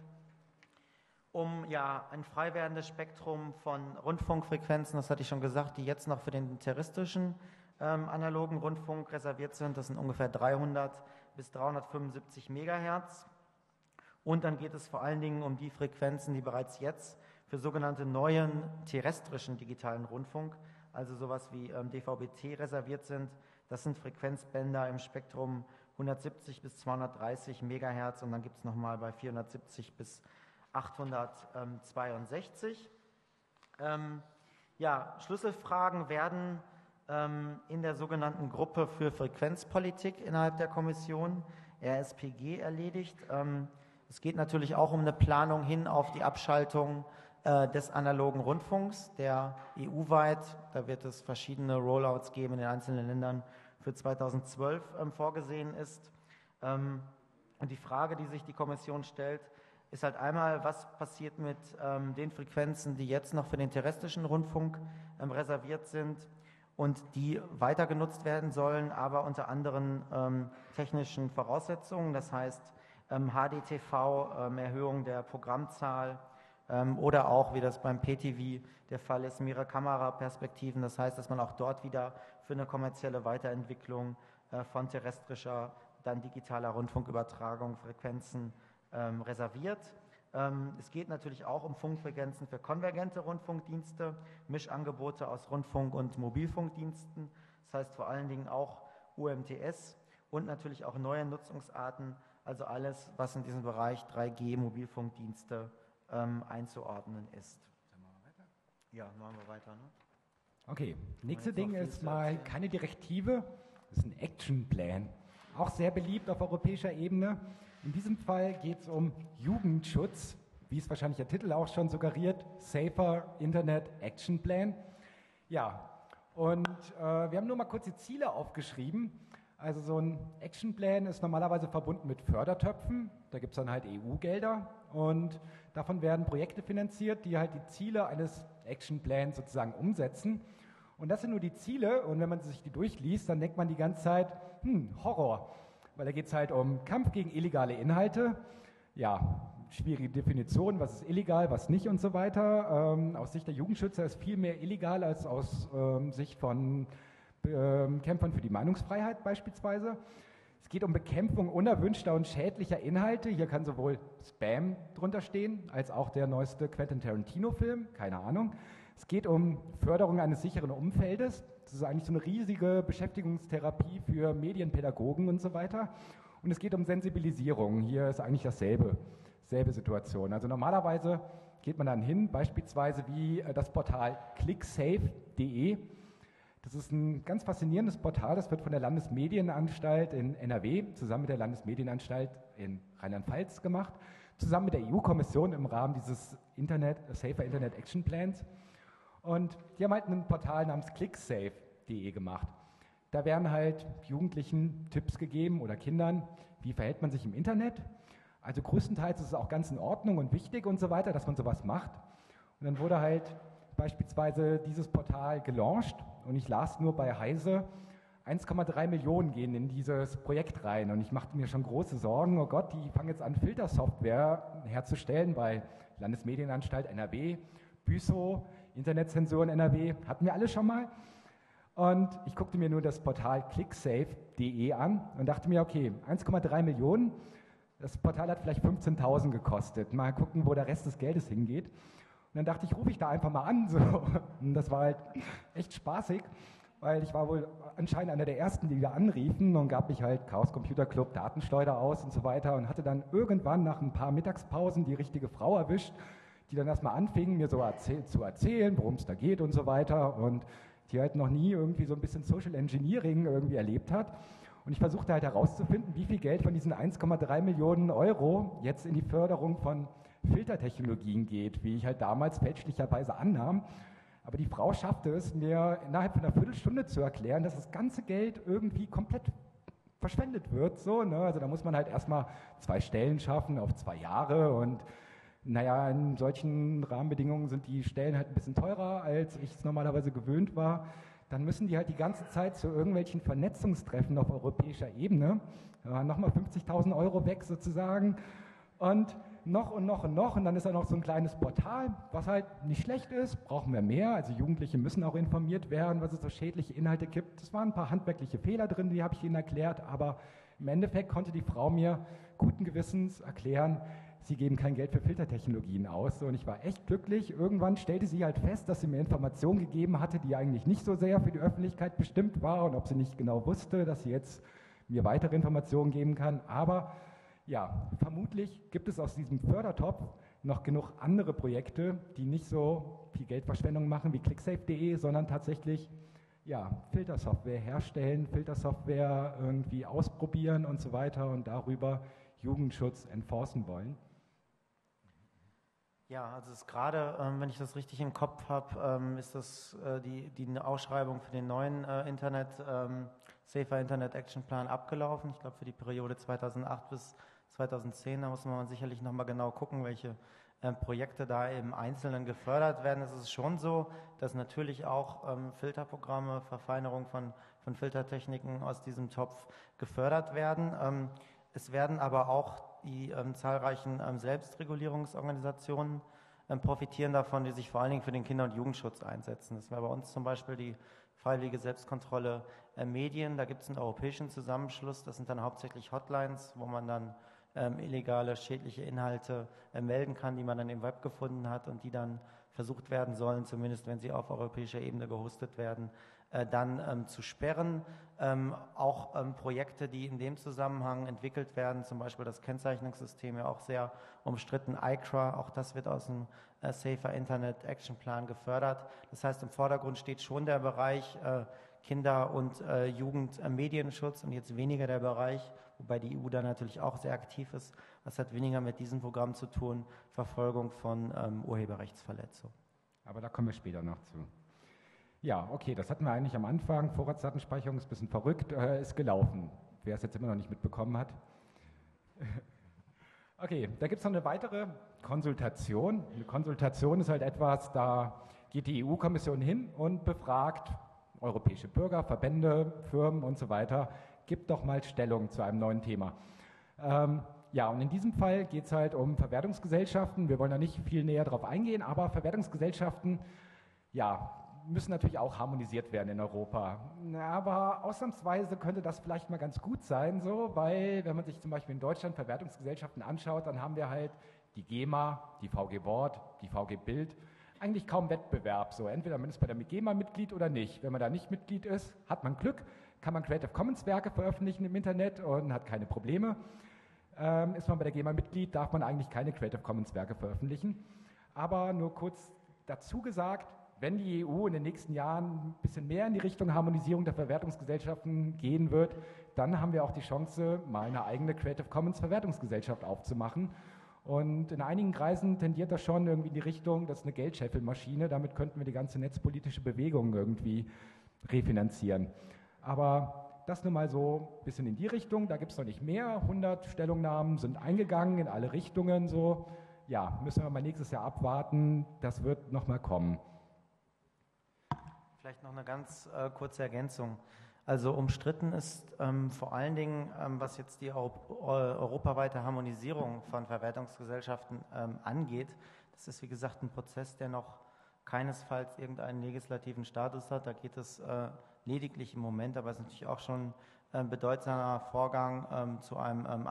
um ja, ein frei werdendes Spektrum von Rundfunkfrequenzen, das hatte ich schon gesagt, die jetzt noch für den terrestrischen ähm, analogen Rundfunk reserviert sind. Das sind ungefähr dreihundert bis dreihundertfünfundsiebzig Megahertz. Und dann geht es vor allen Dingen um die Frequenzen, die bereits jetzt für sogenannte neuen terrestrischen digitalen Rundfunk, also sowas wie ähm, D V B T reserviert sind. Das sind Frequenzbänder im Spektrum hundertsiebzig bis zweihundertdreißig Megahertz und dann gibt es nochmal bei vierhundertsiebzig bis achthundertzweiundsechzig. Ähm, ja, Schlüsselfragen werden ähm, in der sogenannten Gruppe für Frequenzpolitik innerhalb der Kommission, R S P G, erledigt. Ähm, es geht natürlich auch um eine Planung hin auf die Abschaltung äh, des analogen Rundfunks, der E U-weit, da wird es verschiedene Rollouts geben in den einzelnen Ländern, für zweitausendzwölf ähm, vorgesehen ist. Ähm, und die Frage, die sich die Kommission stellt, ist halt einmal, was passiert mit ähm, den Frequenzen, die jetzt noch für den terrestrischen Rundfunk ähm, reserviert sind und die weiter genutzt werden sollen, aber unter anderen ähm, technischen Voraussetzungen, das heißt ähm, H D T V, ähm, Erhöhung der Programmzahl ähm, oder auch, wie das beim P T V der Fall ist, mehrere Kameraperspektiven, das heißt, dass man auch dort wieder für eine kommerzielle Weiterentwicklung äh, von terrestrischer, dann digitaler Rundfunkübertragung, Frequenzen ähm, reserviert. Ähm, es geht natürlich auch um Funkfrequenzen für konvergente Rundfunkdienste, Mischangebote aus Rundfunk- und Mobilfunkdiensten, das heißt vor allen Dingen auch U M T S und natürlich auch neue Nutzungsarten, also alles, was in diesem Bereich drei G Mobilfunkdienste ähm, einzuordnen ist. Sollen wir mal weiter? Ja, machen wir weiter. Ne? Okay, nächste jetzt noch Ding viel ist zu mal erzählen. keine Direktive, das ist ein Actionplan. Auch sehr beliebt auf europäischer Ebene. In diesem Fall geht es um Jugendschutz, wie es wahrscheinlich der Titel auch schon suggeriert, Safer Internet Action Plan. Ja, und äh, wir haben nur mal kurz die Ziele aufgeschrieben. Also so ein Actionplan ist normalerweise verbunden mit Fördertöpfen. Da gibt es dann halt E U-Gelder und davon werden Projekte finanziert, die halt die Ziele eines Actionplans sozusagen umsetzen. Und das sind nur die Ziele und wenn man sich die durchliest, dann denkt man die ganze Zeit, hm, Horror. Weil da geht es halt um Kampf gegen illegale Inhalte. Ja, schwierige Definition, was ist illegal, was nicht und so weiter. Ähm, aus Sicht der Jugendschützer ist viel mehr illegal als aus ähm, Sicht von ähm, Kämpfern für die Meinungsfreiheit beispielsweise. Es geht um Bekämpfung unerwünschter und schädlicher Inhalte. Hier kann sowohl Spam drunter stehen, als auch der neueste Quentin Tarantino-Film, keine Ahnung. Es geht um Förderung eines sicheren Umfeldes. Das ist eigentlich so eine riesige Beschäftigungstherapie für Medienpädagogen und so weiter. Und es geht um Sensibilisierung. Hier ist eigentlich dasselbe, selbe Situation. Also normalerweise geht man dann hin, beispielsweise wie das Portal clicksafe punkt de. Das ist ein ganz faszinierendes Portal, das wird von der Landesmedienanstalt in N R W zusammen mit der Landesmedienanstalt in Rheinland-Pfalz gemacht, zusammen mit der E U-Kommission im Rahmen dieses Internet, Safer Internet Action Plans. Und die haben halt ein Portal namens clicksafe punkt de gemacht. Da werden halt Jugendlichen Tipps gegeben oder Kindern, wie verhält man sich im Internet. Also größtenteils ist es auch ganz in Ordnung und wichtig und so weiter, dass man sowas macht. Und dann wurde halt beispielsweise dieses Portal gelauncht und ich las nur bei Heise, eins Komma drei Millionen gehen in dieses Projekt rein und ich machte mir schon große Sorgen, oh Gott, die fangen jetzt an, Filtersoftware herzustellen bei Landesmedienanstalt N R W, Büsow, Internetzensur in N R W, hatten wir alle schon mal. Und ich guckte mir nur das Portal clicksafe punkt de an und dachte mir, okay, eins Komma drei Millionen, das Portal hat vielleicht fünfzehntausend gekostet. Mal gucken, wo der Rest des Geldes hingeht. Und dann dachte ich, rufe ich da einfach mal an. So. Und das war halt echt spaßig, weil ich war wohl anscheinend einer der Ersten, die da anriefen und gab mich halt Chaos Computer Club, Datenschleuder aus und so weiter und hatte dann irgendwann nach ein paar Mittagspausen die richtige Frau erwischt, die dann erstmal anfing, mir so erzähl- zu erzählen, worum es da geht und so weiter und die halt noch nie irgendwie so ein bisschen Social Engineering irgendwie erlebt hat. Und ich versuchte halt herauszufinden, wie viel Geld von diesen eins Komma drei Millionen Euro jetzt in die Förderung von Filtertechnologien geht, wie ich halt damals fälschlicherweise annahm. Aber die Frau schaffte es, mir innerhalb von einer Viertelstunde zu erklären, dass das ganze Geld irgendwie komplett verschwendet wird. So, ne? Also da muss man halt erstmal zwei Stellen schaffen auf zwei Jahre und naja, in solchen Rahmenbedingungen sind die Stellen halt ein bisschen teurer, als ich es normalerweise gewöhnt war. Dann müssen die halt die ganze Zeit zu irgendwelchen Vernetzungstreffen auf europäischer Ebene. Da waren nochmal fünfzigtausend Euro weg sozusagen. Und noch und noch und noch. Und dann ist da noch so ein kleines Portal, was halt nicht schlecht ist. Brauchen wir mehr. Also Jugendliche müssen auch informiert werden, was es so schädliche Inhalte gibt. Es waren ein paar handwerkliche Fehler drin, die habe ich ihnen erklärt. Aber im Endeffekt konnte die Frau mir guten Gewissens erklären, sie geben kein Geld für Filtertechnologien aus. Und ich war echt glücklich. Irgendwann stellte sie halt fest, dass sie mir Informationen gegeben hatte, die eigentlich nicht so sehr für die Öffentlichkeit bestimmt war und ob sie nicht genau wusste, dass sie jetzt mir weitere Informationen geben kann. Aber ja, vermutlich gibt es aus diesem Fördertopf noch genug andere Projekte, die nicht so viel Geldverschwendung machen wie clicksafe punkt de, sondern tatsächlich ja, Filtersoftware herstellen, Filtersoftware irgendwie ausprobieren und so weiter und darüber Jugendschutz enforcen wollen. Ja, also es ist gerade, ähm, wenn ich das richtig im Kopf habe, ähm, ist das äh, die, die Ausschreibung für den neuen äh, Internet, ähm, Safer Internet Action Plan abgelaufen. Ich glaube für die Periode zweitausendacht bis zweitausendzehn, da muss man sicherlich nochmal genau gucken, welche äh, Projekte da im Einzelnen gefördert werden. Es ist schon so, dass natürlich auch ähm, Filterprogramme, Verfeinerung von, von Filtertechniken aus diesem Topf gefördert werden. Ähm, es werden aber auch die ähm, zahlreichen ähm, Selbstregulierungsorganisationen ähm, profitieren davon, die sich vor allen Dingen für den Kinder- und Jugendschutz einsetzen. Das wäre bei uns zum Beispiel die Freiwillige Selbstkontrolle äh, Medien. Da gibt es einen europäischen Zusammenschluss. Das sind dann hauptsächlich Hotlines, wo man dann ähm, illegale, schädliche Inhalte äh, melden kann, die man dann im Web gefunden hat und die dann versucht werden sollen, zumindest wenn sie auf europäischer Ebene gehostet werden, äh, dann ähm, zu sperren. Ähm, auch ähm, Projekte, die in dem Zusammenhang entwickelt werden, zum Beispiel das Kennzeichnungssystem, ja auch sehr umstritten, I C R A, auch das wird aus dem äh, Safer Internet Action Plan gefördert. Das heißt, im Vordergrund steht schon der Bereich äh, Kinder- und äh, Jugendmedienschutz und jetzt weniger der Bereich, wobei die E U da natürlich auch sehr aktiv ist. Das hat weniger mit diesem Programm zu tun, Verfolgung von ähm, Urheberrechtsverletzungen. Aber da kommen wir später noch zu. Ja, okay, das hatten wir eigentlich am Anfang. Vorratsdatenspeicherung ist ein bisschen verrückt, äh, ist gelaufen. Wer es jetzt immer noch nicht mitbekommen hat. Okay, da gibt es noch eine weitere Konsultation. Eine Konsultation ist halt etwas, da geht die E U-Kommission hin und befragt europäische Bürger, Verbände, Firmen und so weiter, gibt doch mal Stellung zu einem neuen Thema. Ähm, ja, und in diesem Fall geht es halt um Verwertungsgesellschaften. Wir wollen da nicht viel näher drauf eingehen, aber Verwertungsgesellschaften, ja, müssen natürlich auch harmonisiert werden in Europa. Aber ausnahmsweise könnte das vielleicht mal ganz gut sein, so, weil wenn man sich zum Beispiel in Deutschland Verwertungsgesellschaften anschaut, dann haben wir halt die GEMA, die V G Wort, die V G Bild, eigentlich kaum Wettbewerb. So, entweder man ist bei der GEMA Mitglied oder nicht. Wenn man da nicht Mitglied ist, hat man Glück, kann man Creative Commons Werke veröffentlichen im Internet und hat keine Probleme. Ähm, ist man bei der GEMA Mitglied, darf man eigentlich keine Creative Commons Werke veröffentlichen. Aber nur kurz dazu gesagt, wenn die E U in den nächsten Jahren ein bisschen mehr in die Richtung Harmonisierung der Verwertungsgesellschaften gehen wird, dann haben wir auch die Chance, mal eine eigene Creative Commons Verwertungsgesellschaft aufzumachen. Und in einigen Kreisen tendiert das schon irgendwie in die Richtung, das ist eine Geldscheffelmaschine, damit könnten wir die ganze netzpolitische Bewegung irgendwie refinanzieren. Aber das nur mal so ein bisschen in die Richtung, da gibt es noch nicht mehr, hundert Stellungnahmen sind eingegangen in alle Richtungen, so. Ja, müssen wir mal nächstes Jahr abwarten, das wird nochmal kommen. Vielleicht noch eine ganz äh, kurze Ergänzung. Also umstritten ist ähm, vor allen Dingen, ähm, was jetzt die Euro europaweite Harmonisierung von Verwertungsgesellschaften ähm, angeht. Das ist, wie gesagt, ein Prozess, der noch keinesfalls irgendeinen legislativen Status hat. Da geht es äh, lediglich im Moment, aber es ist natürlich auch schon ein äh, bedeutsamer Vorgang ähm, zu einem ähm,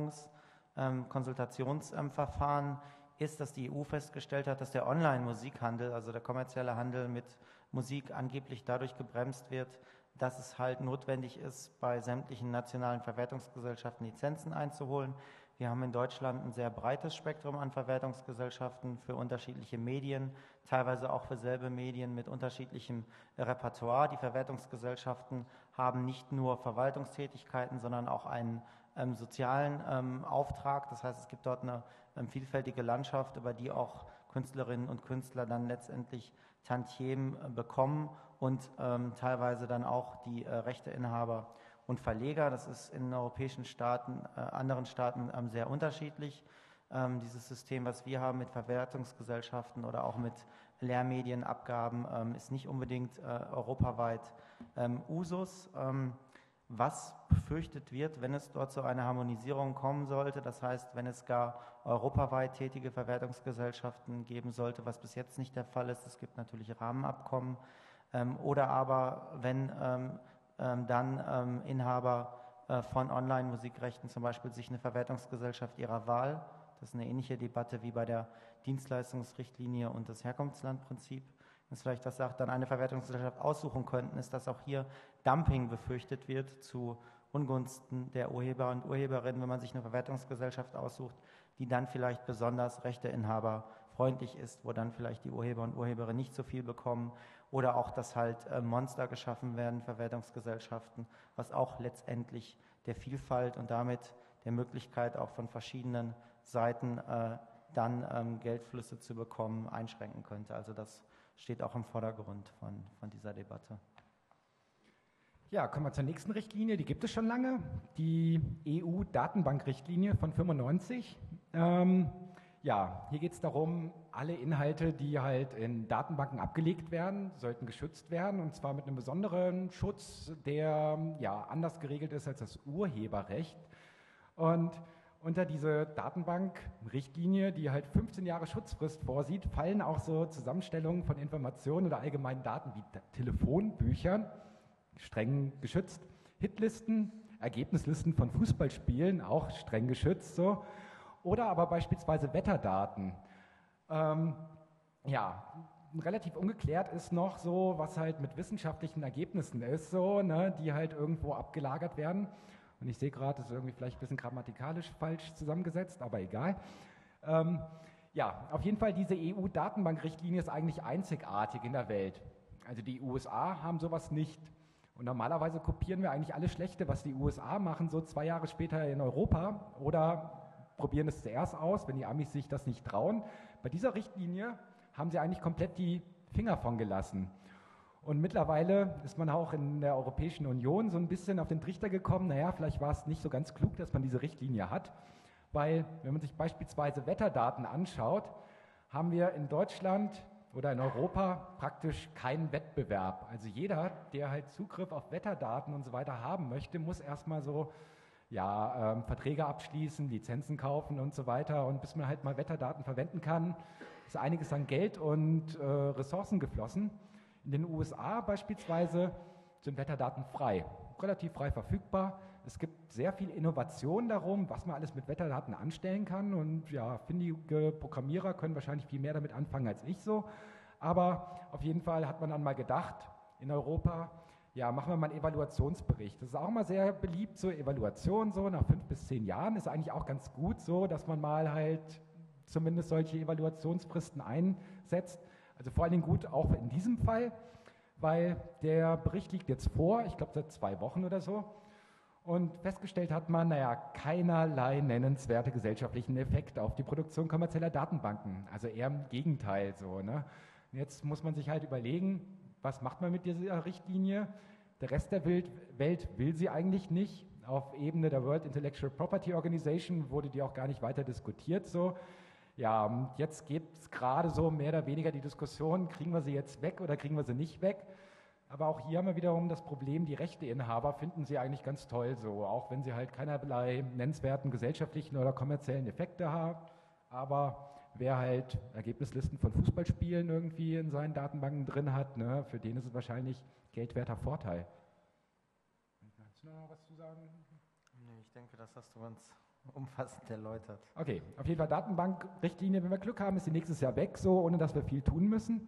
Anhörungskonsultationsverfahren ähm, ist, dass die E U festgestellt hat, dass der Online-Musikhandel, also der kommerzielle Handel mit Musik angeblich dadurch gebremst wird, dass es halt notwendig ist, bei sämtlichen nationalen Verwertungsgesellschaften Lizenzen einzuholen. Wir haben in Deutschland ein sehr breites Spektrum an Verwertungsgesellschaften für unterschiedliche Medien, teilweise auch für selbe Medien mit unterschiedlichem Repertoire. Die Verwertungsgesellschaften haben nicht nur Verwaltungstätigkeiten, sondern auch einen ähm, sozialen ähm, Auftrag. Das heißt, es gibt dort eine ähm, vielfältige Landschaft, über die auch Künstlerinnen und Künstler dann letztendlich Tantiemen äh, bekommen und ähm, teilweise dann auch die äh, Rechteinhaber und Verleger. Das ist in europäischen Staaten, äh, anderen Staaten ähm, sehr unterschiedlich. Ähm, dieses System, was wir haben mit Verwertungsgesellschaften oder auch mit Lehrmedienabgaben, ähm, ist nicht unbedingt äh, europaweit ähm, Usus. Ähm, was befürchtet wird, wenn es dort zu einer Harmonisierung kommen sollte, das heißt, wenn es gar europaweit tätige Verwertungsgesellschaften geben sollte, was bis jetzt nicht der Fall ist, es gibt natürlich Rahmenabkommen, ähm, oder aber wenn ähm, ähm, dann ähm, Inhaber äh, von Online-Musikrechten zum Beispiel sich eine Verwertungsgesellschaft ihrer Wahl, das ist eine ähnliche Debatte wie bei der Dienstleistungsrichtlinie und das Herkunftslandprinzip, wenn es vielleicht was sagt, dann eine Verwertungsgesellschaft aussuchen könnten, ist, dass auch hier Dumping befürchtet wird zu Ungunsten der Urheber und Urheberinnen, wenn man sich eine Verwertungsgesellschaft aussucht, die dann vielleicht besonders rechteinhaberfreundlich ist, wo dann vielleicht die Urheber und Urheberinnen nicht so viel bekommen oder auch, dass halt äh, Monster geschaffen werden, Verwertungsgesellschaften, was auch letztendlich der Vielfalt und damit der Möglichkeit auch von verschiedenen Seiten äh, dann ähm, Geldflüsse zu bekommen, einschränken könnte. Also das steht auch im Vordergrund von, von dieser Debatte. Ja, kommen wir zur nächsten Richtlinie, die gibt es schon lange, die E U-Datenbank-Richtlinie von fünfundneunzig. Ähm, Ja, hier geht es darum, alle Inhalte, die halt in Datenbanken abgelegt werden, sollten geschützt werden, und zwar mit einem besonderen Schutz, der ja anders geregelt ist als das Urheberrecht. Und unter diese Datenbank-Richtlinie, die halt fünfzehn Jahre Schutzfrist vorsieht, fallen auch so Zusammenstellungen von Informationen oder allgemeinen Daten wie Telefonbüchern, streng geschützt, Hitlisten, Ergebnislisten von Fußballspielen, auch streng geschützt, so. Oder aber beispielsweise Wetterdaten. Ähm, ja, relativ ungeklärt ist noch so, was halt mit wissenschaftlichen Ergebnissen ist, so, ne, die halt irgendwo abgelagert werden. Und ich sehe gerade, das ist irgendwie vielleicht ein bisschen grammatikalisch falsch zusammengesetzt, aber egal. Ähm, ja, auf jeden Fall, diese E U-Datenbankrichtlinie ist eigentlich einzigartig in der Welt. Also die U S A haben sowas nicht. Und normalerweise kopieren wir eigentlich alles Schlechte, was die U S A machen, so zwei Jahre später in Europa oder probieren es zuerst aus, wenn die Amis sich das nicht trauen. Bei dieser Richtlinie haben sie eigentlich komplett die Finger von gelassen. Und mittlerweile ist man auch in der Europäischen Union so ein bisschen auf den Trichter gekommen, naja, vielleicht war es nicht so ganz klug, dass man diese Richtlinie hat, weil wenn man sich beispielsweise Wetterdaten anschaut, haben wir in Deutschland oder in Europa praktisch keinen Wettbewerb. Also jeder, der halt Zugriff auf Wetterdaten und so weiter haben möchte, muss erstmal so ja, ähm, Verträge abschließen, Lizenzen kaufen und so weiter. Und bis man halt mal Wetterdaten verwenden kann, ist einiges an Geld und äh, Ressourcen geflossen. In den U S A beispielsweise sind Wetterdaten frei, relativ frei verfügbar. Es gibt sehr viel Innovation darum, was man alles mit Wetterdaten anstellen kann. Und ja, findige Programmierer können wahrscheinlich viel mehr damit anfangen als ich so. Aber auf jeden Fall hat man dann mal gedacht, in Europa, ja, machen wir mal einen Evaluationsbericht. Das ist auch mal sehr beliebt, so Evaluation, so nach fünf bis zehn Jahren ist eigentlich auch ganz gut so, dass man mal halt zumindest solche Evaluationsfristen einsetzt. Also vor allen Dingen gut auch in diesem Fall, weil der Bericht liegt jetzt vor, ich glaube seit zwei Wochen oder so. Und festgestellt hat man, naja, keinerlei nennenswerte gesellschaftlichen Effekte auf die Produktion kommerzieller Datenbanken. Also eher im Gegenteil so, ne? Jetzt muss man sich halt überlegen, was macht man mit dieser Richtlinie? Der Rest der Welt, Welt will sie eigentlich nicht. Auf Ebene der World Intellectual Property Organization wurde die auch gar nicht weiter diskutiert. So. Ja, und jetzt gibt es gerade so mehr oder weniger die Diskussion, kriegen wir sie jetzt weg oder kriegen wir sie nicht weg? Aber auch hier haben wir wiederum das Problem, die Rechteinhaber finden sie eigentlich ganz toll so, auch wenn sie halt keinerlei nennenswerten gesellschaftlichen oder kommerziellen Effekte haben. Aber wer halt Ergebnislisten von Fußballspielen irgendwie in seinen Datenbanken drin hat, ne, für den ist es wahrscheinlich geldwerter Vorteil. Kannst du noch was zu sagen? Nee, ich denke, das hast du ganz umfassend erläutert. Okay, auf jeden Fall Datenbankrichtlinie, wenn wir Glück haben, ist sie nächstes Jahr weg, so ohne dass wir viel tun müssen.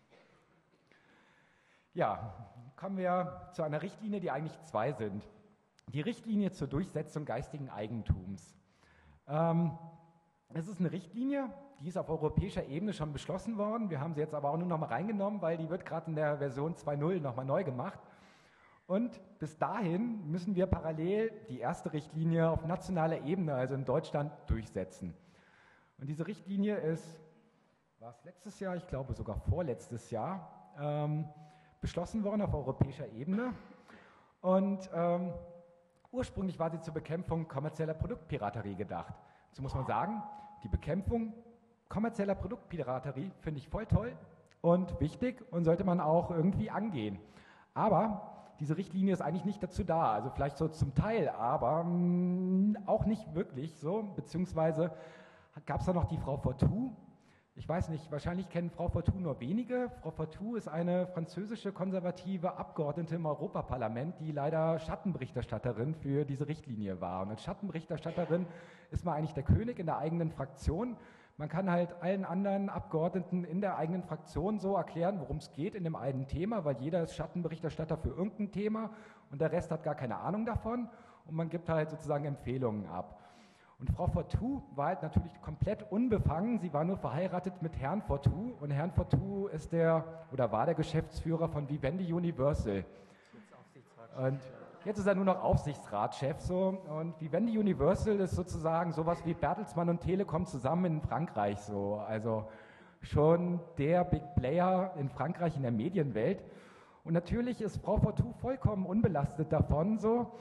Ja, kommen wir zu einer Richtlinie, die eigentlich zwei sind. Die Richtlinie zur Durchsetzung geistigen Eigentums. Ähm, es ist eine Richtlinie, die ist auf europäischer Ebene schon beschlossen worden. Wir haben sie jetzt aber auch nur noch mal reingenommen, weil die wird gerade in der Version zwei Punkt null noch mal neu gemacht. Und bis dahin müssen wir parallel die erste Richtlinie auf nationaler Ebene, also in Deutschland, durchsetzen. Und diese Richtlinie ist, war es letztes Jahr, ich glaube sogar vorletztes Jahr, ähm, beschlossen worden auf europäischer Ebene. Und ähm, ursprünglich war sie zur Bekämpfung kommerzieller Produktpiraterie gedacht. So muss man sagen, die Bekämpfung kommerzieller Produktpiraterie finde ich voll toll und wichtig und sollte man auch irgendwie angehen. Aber diese Richtlinie ist eigentlich nicht dazu da, also vielleicht so zum Teil, aber mh, auch nicht wirklich so, beziehungsweise gab es da noch die Frau Fortou. Ich weiß nicht, wahrscheinlich kennen Frau Fortou nur wenige. Frau Fortou ist eine französische konservative Abgeordnete im Europaparlament, die leider Schattenberichterstatterin für diese Richtlinie war. Und als Schattenberichterstatterin ist man eigentlich der König in der eigenen Fraktion. Man kann halt allen anderen Abgeordneten in der eigenen Fraktion so erklären, worum es geht in dem einen Thema, weil jeder ist Schattenberichterstatter für irgendein Thema und der Rest hat gar keine Ahnung davon und man gibt halt sozusagen Empfehlungen ab. Und Frau Fortou war halt natürlich komplett unbefangen. Sie war nur verheiratet mit Herrn Fortou und Herrn Fortou ist der oder war der Geschäftsführer von Vivendi Universal. Und jetzt ist er nur noch Aufsichtsratschef so. Und Vivendi Universal ist sozusagen sowas wie Bertelsmann und Telekom zusammen in Frankreich so. Also schon der Big Player in Frankreich in der Medienwelt. Und natürlich ist Frau Fortou vollkommen unbelastet davon so.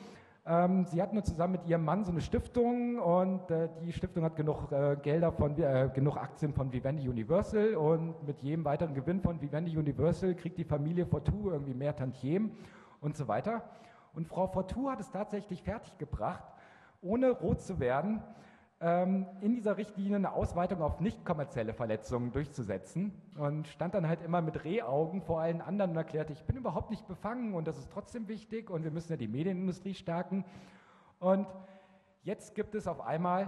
Ähm, sie hat nur zusammen mit ihrem Mann so eine Stiftung und äh, die Stiftung hat genug äh, Gelder von, äh, genug Aktien von Vivendi Universal und mit jedem weiteren Gewinn von Vivendi Universal kriegt die Familie Fortu irgendwie mehr Tantiemen und so weiter. Und Frau Fortu hat es tatsächlich fertiggebracht, ohne rot zu werden, ähm, in dieser Richtlinie eine Ausweitung auf nicht kommerzielle Verletzungen durchzusetzen und stand dann halt immer mit Rehaugen vor allen anderen und erklärte, ich bin überhaupt nicht befangen und das ist trotzdem wichtig und wir müssen ja die Medienindustrie stärken. Und jetzt gibt es auf einmal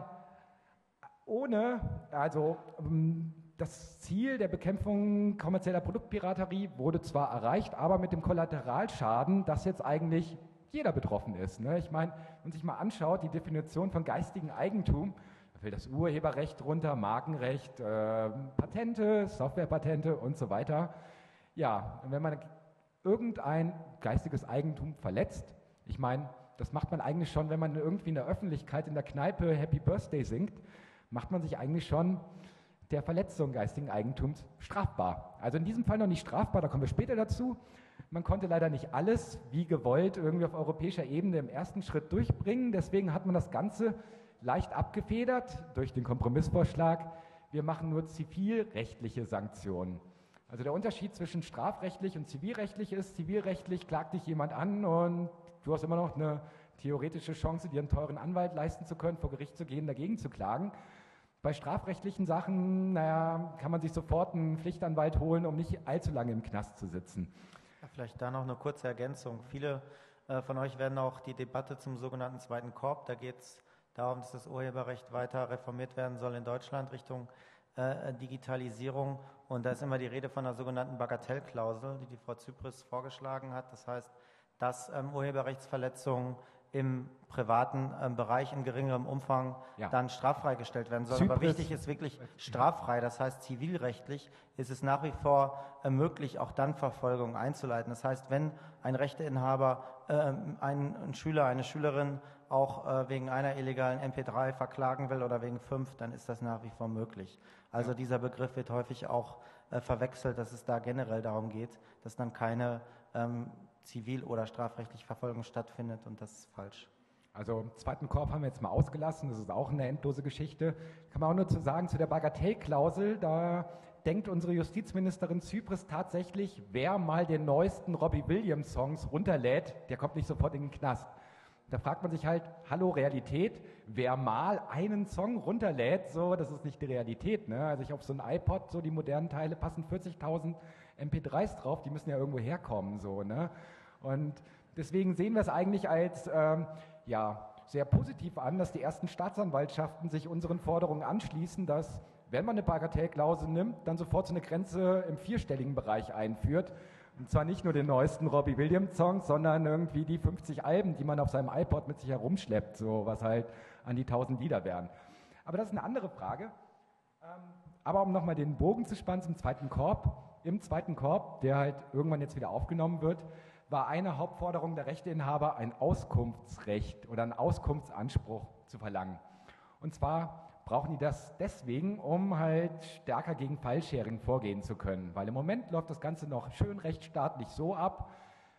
ohne, also das Ziel der Bekämpfung kommerzieller Produktpiraterie wurde zwar erreicht, aber mit dem Kollateralschaden, dass jetzt eigentlich jeder betroffen ist. Ne? Ich meine, wenn man sich mal anschaut, die Definition von geistigem Eigentum, da fällt das Urheberrecht runter, Markenrecht, äh, Patente, Softwarepatente und so weiter. Ja, und wenn man irgendein geistiges Eigentum verletzt, ich meine, das macht man eigentlich schon, wenn man irgendwie in der Öffentlichkeit in der Kneipe Happy Birthday singt, macht man sich eigentlich schon der Verletzung geistigen Eigentums strafbar. Also in diesem Fall noch nicht strafbar, da kommen wir später dazu. Man konnte leider nicht alles, wie gewollt, irgendwie auf europäischer Ebene im ersten Schritt durchbringen. Deswegen hat man das Ganze leicht abgefedert durch den Kompromissvorschlag. Wir machen nur zivilrechtliche Sanktionen. Also der Unterschied zwischen strafrechtlich und zivilrechtlich ist, zivilrechtlich klagt dich jemand an und du hast immer noch eine theoretische Chance, dir einen teuren Anwalt leisten zu können, vor Gericht zu gehen, dagegen zu klagen. Bei strafrechtlichen Sachen, naja, kann man sich sofort einen Pflichtanwalt holen, um nicht allzu lange im Knast zu sitzen. Vielleicht da noch eine kurze Ergänzung. Viele äh, von euch werden auch die Debatte zum sogenannten zweiten Korb, da geht es darum, dass das Urheberrecht weiter reformiert werden soll in Deutschland Richtung äh, Digitalisierung. Und da ist immer die Rede von einer sogenannten Bagatellklausel, die die Frau Zypris vorgeschlagen hat. Das heißt, dass ähm, Urheberrechtsverletzungen im privaten ähm, Bereich in geringerem Umfang ja. dann straffrei gestellt werden sollen. Aber wichtig ist wirklich straffrei, das heißt zivilrechtlich ist es nach wie vor äh, möglich, auch dann Verfolgung einzuleiten. Das heißt, wenn ein Rechteinhaber äh, einen, einen Schüler, eine Schülerin auch äh, wegen einer illegalen M P drei verklagen will oder wegen fünf, dann ist das nach wie vor möglich. Also ja. dieser Begriff wird häufig auch äh, verwechselt, dass es da generell darum geht, dass dann keine ähm, zivil- oder strafrechtliche Verfolgung stattfindet und das ist falsch. Also im zweiten Korb haben wir jetzt mal ausgelassen, das ist auch eine endlose Geschichte. Kann man auch nur zu sagen, zu der Bagatellklausel, da denkt unsere Justizministerin Zypris tatsächlich, wer mal den neuesten Robbie Williams Songs runterlädt, der kommt nicht sofort in den Knast. Da fragt man sich halt, hallo Realität, wer mal einen Song runterlädt, so, das ist nicht die Realität. Ne? Also ich auf so ein iPod, so die modernen Teile, passen vierzigtausend M P drei s drauf, die müssen ja irgendwo herkommen. So, ne? Und deswegen sehen wir es eigentlich als ähm, ja, sehr positiv an, dass die ersten Staatsanwaltschaften sich unseren Forderungen anschließen, dass, wenn man eine Bagatellklausel nimmt, dann sofort so eine Grenze im vierstelligen Bereich einführt. Und zwar nicht nur den neuesten Robbie Williams Song, sondern irgendwie die fünfzig Alben, die man auf seinem iPod mit sich herumschleppt, so was halt an die tausend Lieder wären. Aber das ist eine andere Frage. Ähm, aber um nochmal den Bogen zu spannen zum zweiten Korb. Im zweiten Korb, der halt irgendwann jetzt wieder aufgenommen wird, war eine Hauptforderung der Rechteinhaber, ein Auskunftsrecht oder einen Auskunftsanspruch zu verlangen. Und zwar brauchen die das deswegen, um halt stärker gegen File-Sharing vorgehen zu können. Weil im Moment läuft das Ganze noch schön rechtsstaatlich so ab,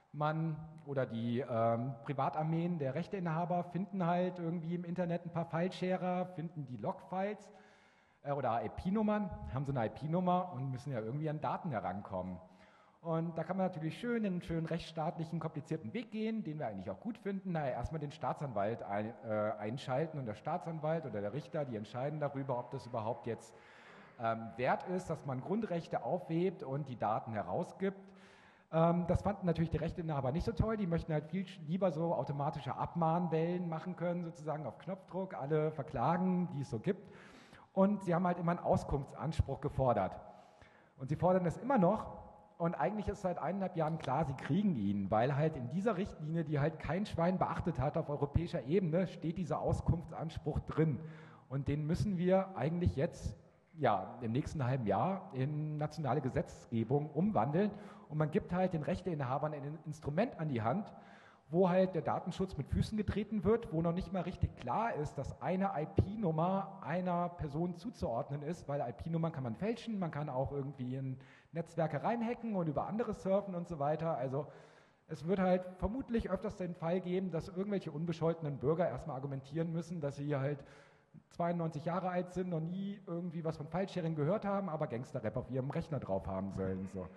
man oder die ähm, Privatarmeen der Rechteinhaber finden halt irgendwie im Internet ein paar File-Sharer, finden die Logfiles äh, oder I P-Nummern, haben so eine I P-Nummer und müssen ja irgendwie an Daten herankommen. Und da kann man natürlich schön in einen schönen rechtsstaatlichen, komplizierten Weg gehen, den wir eigentlich auch gut finden. Naja, erstmal den Staatsanwalt ein, äh, einschalten und der Staatsanwalt oder der Richter, die entscheiden darüber, ob das überhaupt jetzt ähm, wert ist, dass man Grundrechte aufhebt und die Daten herausgibt. Ähm, das fanden natürlich die Rechteinhaber nicht so toll. Die möchten halt viel lieber so automatische Abmahnwellen machen können, sozusagen auf Knopfdruck, alle verklagen, die es so gibt. Und sie haben halt immer einen Auskunftsanspruch gefordert. Und sie fordern das immer noch. Und eigentlich ist seit eineinhalb Jahren klar, sie kriegen ihn, weil halt in dieser Richtlinie, die halt kein Schwein beachtet hat auf europäischer Ebene, steht dieser Auskunftsanspruch drin. Und den müssen wir eigentlich jetzt, ja, im nächsten halben Jahr in nationale Gesetzgebung umwandeln. Und man gibt halt den Rechteinhabern ein Instrument an die Hand, wo halt der Datenschutz mit Füßen getreten wird, wo noch nicht mal richtig klar ist, dass eine I P-Nummer einer Person zuzuordnen ist, weil I P-Nummern kann man fälschen, man kann auch irgendwie in Netzwerke reinhacken und über andere surfen und so weiter. Also es wird halt vermutlich öfters den Fall geben, dass irgendwelche unbescholtenen Bürger erstmal argumentieren müssen, dass sie halt zweiundneunzig Jahre alt sind, noch nie irgendwie was von File-Sharing gehört haben, aber Gangster-Rap auf ihrem Rechner drauf haben sollen. So.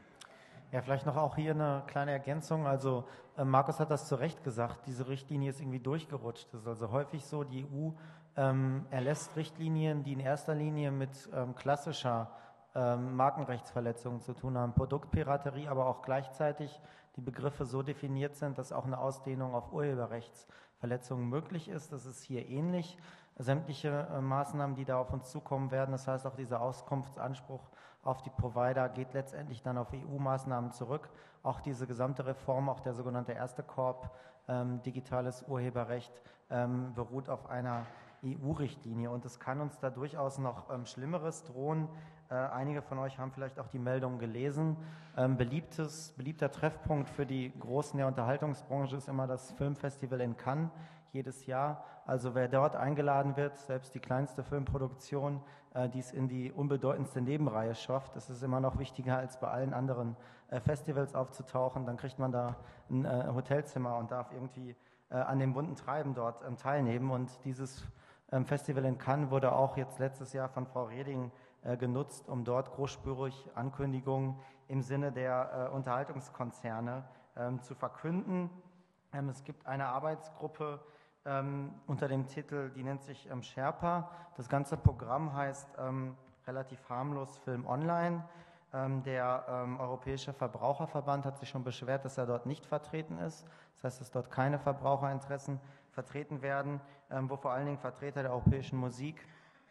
Ja, vielleicht noch auch hier eine kleine Ergänzung. Also äh, Markus hat das zu Recht gesagt, diese Richtlinie ist irgendwie durchgerutscht. Das ist also häufig so, die E U ähm, erlässt Richtlinien, die in erster Linie mit ähm, klassischer ähm, Markenrechtsverletzung zu tun haben, Produktpiraterie, aber auch gleichzeitig die Begriffe so definiert sind, dass auch eine Ausdehnung auf Urheberrechtsverletzungen möglich ist. Das ist hier ähnlich. Sämtliche äh, Maßnahmen, die da auf uns zukommen werden, das heißt auch dieser Auskunftsanspruch auf die Provider geht letztendlich dann auf E U-Maßnahmen zurück. Auch diese gesamte Reform, auch der sogenannte erste Korb, ähm, digitales Urheberrecht, ähm, beruht auf einer E U-Richtlinie. Und es kann uns da durchaus noch ähm, Schlimmeres drohen. Äh, einige von euch haben vielleicht auch die Meldung gelesen. Ähm, beliebtes, beliebter Treffpunkt für die Großen der Unterhaltungsbranche ist immer das Filmfestival in Cannes jedes Jahr. Also wer dort eingeladen wird, selbst die kleinste Filmproduktion, äh, die es in die unbedeutendste Nebenreihe schafft, das ist immer noch wichtiger, als bei allen anderen äh, Festivals aufzutauchen. Dann kriegt man da ein äh, Hotelzimmer und darf irgendwie äh, an dem bunten Treiben dort ähm, teilnehmen. Und dieses ähm, Festival in Cannes wurde auch jetzt letztes Jahr von Frau Reding äh, genutzt, um dort großspurig Ankündigungen im Sinne der äh, Unterhaltungskonzerne ähm, zu verkünden. Ähm, es gibt eine Arbeitsgruppe ähm, unter dem Titel, die nennt sich ähm, Sherpa. Das ganze Programm heißt ähm, relativ harmlos Film Online. Ähm, der ähm, Europäische Verbraucherverband hat sich schon beschwert, dass er dort nicht vertreten ist. Das heißt, dass dort keine Verbraucherinteressen vertreten werden, ähm, wo vor allen Dingen Vertreter der europäischen Musik,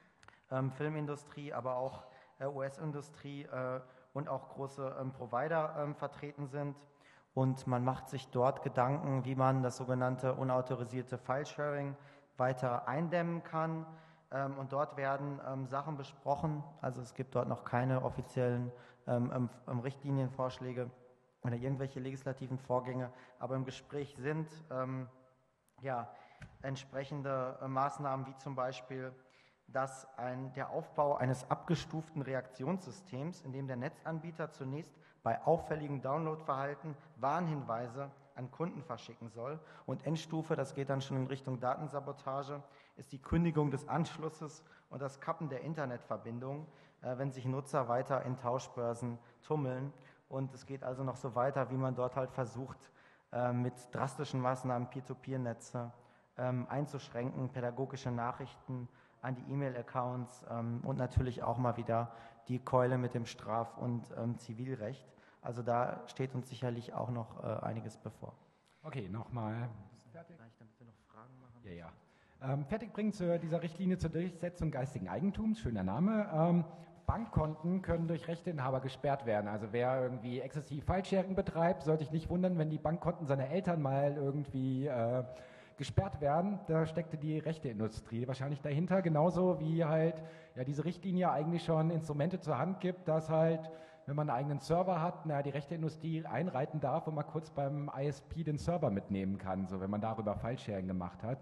ähm, Filmindustrie, aber auch äh, U S-Industrie äh, und auch große ähm, Provider ähm, vertreten sind. Und man macht sich dort Gedanken, wie man das sogenannte unautorisierte File-Sharing weiter eindämmen kann. Ähm, und dort werden ähm, Sachen besprochen. Also es gibt dort noch keine offiziellen ähm, ähm, Richtlinienvorschläge oder irgendwelche legislativen Vorgänge. Aber im Gespräch sind ähm, ja, entsprechende äh, Maßnahmen wie zum Beispiel, dass ein, der Aufbau eines abgestuften Reaktionssystems, in dem der Netzanbieter zunächst bei auffälligem Downloadverhalten Warnhinweise an Kunden verschicken soll. Und Endstufe, das geht dann schon in Richtung Datensabotage, ist die Kündigung des Anschlusses und das Kappen der Internetverbindung, äh, wenn sich Nutzer weiter in Tauschbörsen tummeln. Und es geht also noch so weiter, wie man dort halt versucht, äh, mit drastischen Maßnahmen Peer-to-Peer-Netze ähm, einzuschränken, pädagogische Nachrichten an die E-Mail-Accounts ähm, und natürlich auch mal wieder die Keule mit dem Straf- und ähm, Zivilrecht. Also da steht uns sicherlich auch noch äh, einiges bevor. Okay, nochmal. Fertig? Vielleicht, damit wir noch Fragen machen. Ja, ja. Ähm, fertig bringen zu dieser Richtlinie zur Durchsetzung geistigen Eigentums, schöner Name. Ähm, Bankkonten können durch Rechteinhaber gesperrt werden. Also wer irgendwie exzessiv File-Sharing betreibt, sollte sich nicht wundern, wenn die Bankkonten seiner Eltern mal irgendwie äh, gesperrt werden. Da steckte die Rechteindustrie wahrscheinlich dahinter, genauso wie halt ja diese Richtlinie eigentlich schon Instrumente zur Hand gibt, dass halt, wenn man einen eigenen Server hat, na, die Rechteindustrie einreiten darf und mal kurz beim I S P den Server mitnehmen kann, so wenn man darüber File-Sharing gemacht hat.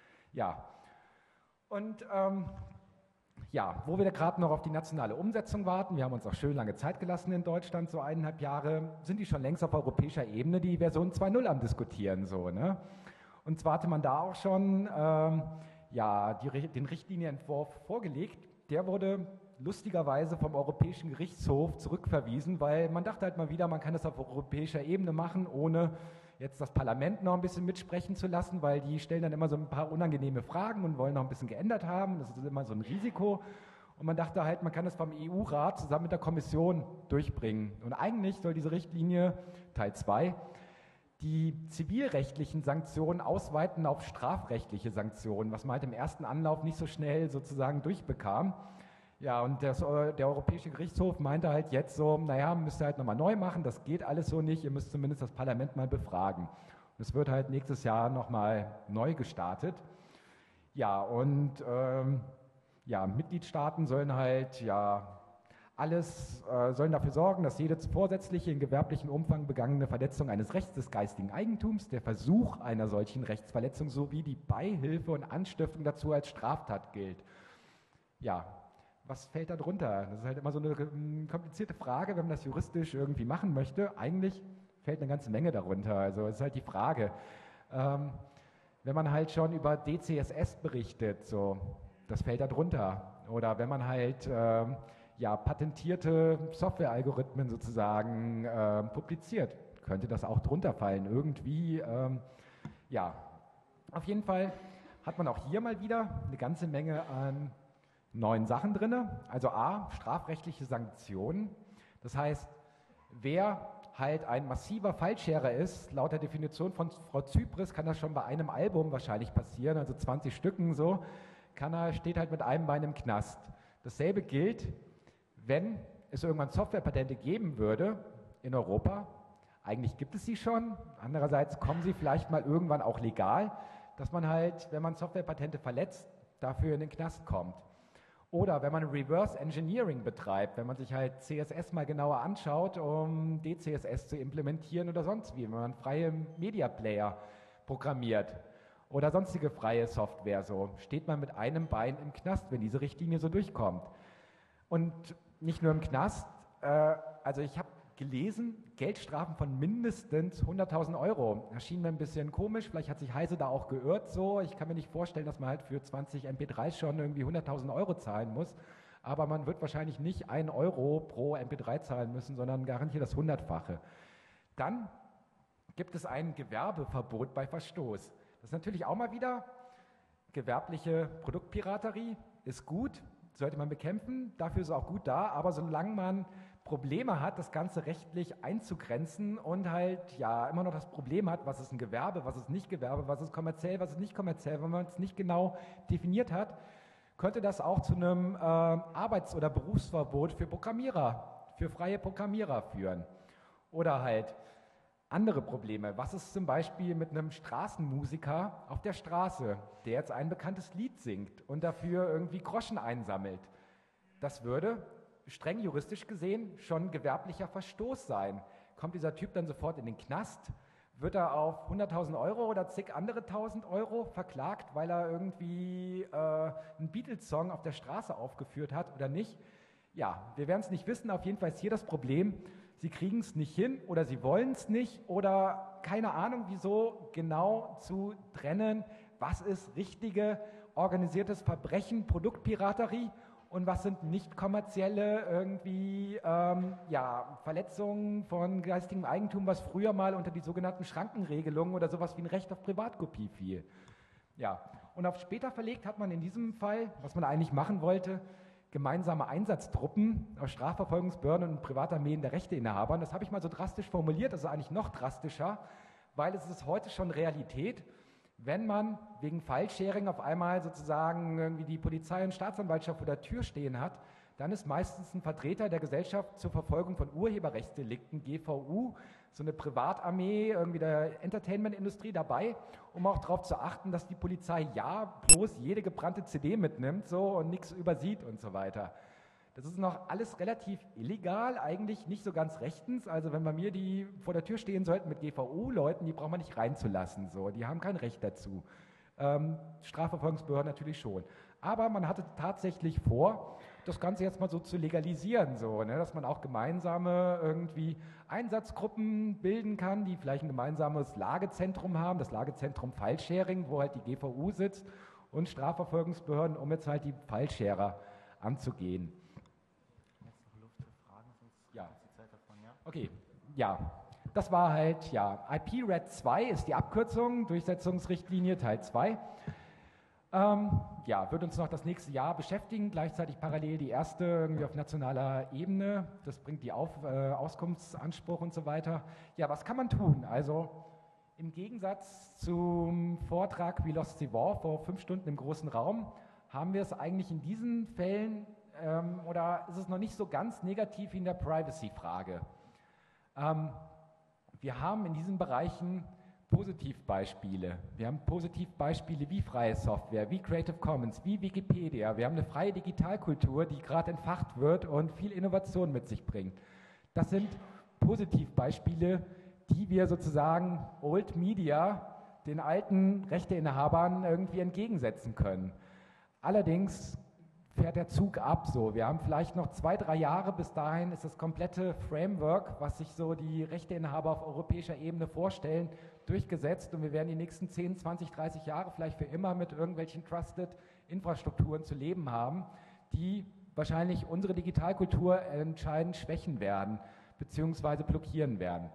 Ja, und ähm, ja, wo wir gerade noch auf die nationale Umsetzung warten, wir haben uns auch schön lange Zeit gelassen in Deutschland, so eineinhalb Jahre, sind die schon längst auf europäischer Ebene die Version zwei Punkt null am Diskutieren, so, ne? Und zwar hatte man da auch schon ähm, ja, die, den Richtlinienentwurf vorgelegt. Der wurde lustigerweise vom Europäischen Gerichtshof zurückverwiesen, weil man dachte halt mal wieder, man kann das auf europäischer Ebene machen, ohne jetzt das Parlament noch ein bisschen mitsprechen zu lassen, weil die stellen dann immer so ein paar unangenehme Fragen und wollen noch ein bisschen geändert haben. Das ist immer so ein Risiko. Und man dachte halt, man kann das vom E U-Rat zusammen mit der Kommission durchbringen. Und eigentlich soll diese Richtlinie, Teil zwei, die zivilrechtlichen Sanktionen ausweiten auf strafrechtliche Sanktionen, was man halt im ersten Anlauf nicht so schnell sozusagen durchbekam. Ja, und das, der Europäische Gerichtshof meinte halt jetzt so, naja, müsst ihr halt nochmal neu machen, das geht alles so nicht, ihr müsst zumindest das Parlament mal befragen. Und es wird halt nächstes Jahr nochmal neu gestartet. Ja, und ähm, ja, Mitgliedstaaten sollen halt ja alles, äh, sollen dafür sorgen, dass jede vorsätzliche in gewerblichem Umfang begangene Verletzung eines Rechts des geistigen Eigentums, der Versuch einer solchen Rechtsverletzung sowie die Beihilfe und Anstiftung dazu als Straftat gilt. Ja, was fällt da drunter? Das ist halt immer so eine komplizierte Frage, wenn man das juristisch irgendwie machen möchte. Eigentlich fällt eine ganze Menge darunter. Also es ist halt die Frage, ähm, wenn man halt schon über D C S S berichtet, so, das fällt da drunter. Oder wenn man halt ähm, ja, patentierte Softwarealgorithmen sozusagen äh, publiziert, könnte das auch drunter fallen. Irgendwie, ähm, ja, auf jeden Fall hat man auch hier mal wieder eine ganze Menge an neuen Sachen drin. Also A, strafrechtliche Sanktionen. Das heißt, wer halt ein massiver Fallscherer ist, laut der Definition von Frau Zypris kann das schon bei einem Album wahrscheinlich passieren, also zwanzig Stücken so, kann er, steht halt mit einem Bein im Knast. Dasselbe gilt, wenn es irgendwann Softwarepatente geben würde in Europa. Eigentlich gibt es sie schon, andererseits kommen sie vielleicht mal irgendwann auch legal, dass man halt, wenn man Softwarepatente verletzt, dafür in den Knast kommt. Oder wenn man Reverse Engineering betreibt, wenn man sich halt C S S mal genauer anschaut, um D C S S zu implementieren oder sonst wie, wenn man freie Media Player programmiert oder sonstige freie Software, so steht man mit einem Bein im Knast, wenn diese Richtlinie so durchkommt. Und nicht nur im Knast, äh, also ich habe gelesen, Geldstrafen von mindestens hunderttausend Euro. Erschien mir ein bisschen komisch, vielleicht hat sich Heise da auch geirrt so. Ich kann mir nicht vorstellen, dass man halt für zwanzig M P drei schon irgendwie hunderttausend Euro zahlen muss. Aber man wird wahrscheinlich nicht ein Euro pro M P drei zahlen müssen, sondern garantiert das Hundertfache. Dann gibt es ein Gewerbeverbot bei Verstoß. Das ist natürlich auch mal wieder gewerbliche Produktpiraterie, ist gut, sollte man bekämpfen, dafür ist es auch gut da, aber solange man Probleme hat, das Ganze rechtlich einzugrenzen und halt ja immer noch das Problem hat, was ist ein Gewerbe, was ist nicht Gewerbe, was ist kommerziell, was ist nicht kommerziell, wenn man es nicht genau definiert hat, könnte das auch zu einem äh, Arbeits- oder Berufsverbot für Programmierer, für freie Programmierer führen. Oder halt andere Probleme. Was ist zum Beispiel mit einem Straßenmusiker auf der Straße, der jetzt ein bekanntes Lied singt und dafür irgendwie Groschen einsammelt? Das würde streng juristisch gesehen schon gewerblicher Verstoß sein. Kommt dieser Typ dann sofort in den Knast? Wird er auf hunderttausend Euro oder zig andere tausend Euro verklagt, weil er irgendwie äh, einen Beatles-Song auf der Straße aufgeführt hat oder nicht? Ja, wir werden es nicht wissen. Auf jeden Fall ist hier das Problem, sie kriegen es nicht hin oder sie wollen es nicht oder keine Ahnung, wieso genau zu trennen, was ist richtige organisiertes Verbrechen, Produktpiraterie und was sind nicht kommerzielle irgendwie ähm, ja, Verletzungen von geistigem Eigentum, was früher mal unter die sogenannten Schrankenregelungen oder sowas wie ein Recht auf Privatkopie fiel. Ja, und auf später verlegt hat man in diesem Fall, was man eigentlich machen wollte, gemeinsame Einsatztruppen aus Strafverfolgungsbehörden und Privatarmeen der Rechteinhaber. Und das habe ich mal so drastisch formuliert, das ist eigentlich noch drastischer, weil es ist heute schon Realität, wenn man wegen File-Sharing auf einmal sozusagen irgendwie die Polizei und Staatsanwaltschaft vor der Tür stehen hat, dann ist meistens ein Vertreter der Gesellschaft zur Verfolgung von Urheberrechtsdelikten, G V U, so eine Privatarmee irgendwie der Entertainment-Industrie dabei, um auch darauf zu achten, dass die Polizei ja bloß jede gebrannte C D mitnimmt so und nichts übersieht und so weiter. Das ist noch alles relativ illegal, eigentlich nicht so ganz rechtens. Also wenn bei mir die vor der Tür stehen sollten mit G V U-Leuten, die braucht man nicht reinzulassen. So. Die haben kein Recht dazu. Ähm, Strafverfolgungsbehörden natürlich schon. Aber man hatte tatsächlich vor, das Ganze jetzt mal so zu legalisieren, so, ne? Dass man auch gemeinsame irgendwie Einsatzgruppen bilden kann, die vielleicht ein gemeinsames Lagezentrum haben, das Lagezentrum File-Sharing, wo halt die G V U sitzt und Strafverfolgungsbehörden, um jetzt halt die File-Sharer anzugehen. Ja. Okay, ja, das war halt, ja, I P R E D zwei ist die Abkürzung, Durchsetzungsrichtlinie Teil zwei. Ähm, ja, wird uns noch das nächste Jahr beschäftigen, gleichzeitig parallel die erste irgendwie auf nationaler Ebene, das bringt die auf, äh, Auskunftsanspruch und so weiter. Ja, was kann man tun? Also im Gegensatz zum Vortrag We Lost the War vor fünf Stunden im großen Raum, haben wir es eigentlich in diesen Fällen ähm, oder ist es noch nicht so ganz negativ wie in der Privacy-Frage. Ähm, wir haben in diesen Bereichen Positivbeispiele. Wir haben Positivbeispiele wie freie Software, wie Creative Commons, wie Wikipedia. Wir haben eine freie Digitalkultur, die gerade entfacht wird und viel Innovation mit sich bringt. Das sind Positivbeispiele, die wir sozusagen Old Media, den alten Rechteinhabern irgendwie entgegensetzen können. Allerdings fährt der Zug ab. So. Wir haben vielleicht noch zwei, drei Jahre, bis dahin ist das komplette Framework, was sich so die Rechteinhaber auf europäischer Ebene vorstellen, durchgesetzt und wir werden die nächsten zehn, zwanzig, dreißig Jahre vielleicht für immer mit irgendwelchen Trusted Infrastrukturen zu leben haben, die wahrscheinlich unsere Digitalkultur entscheidend schwächen werden, beziehungsweise blockieren werden.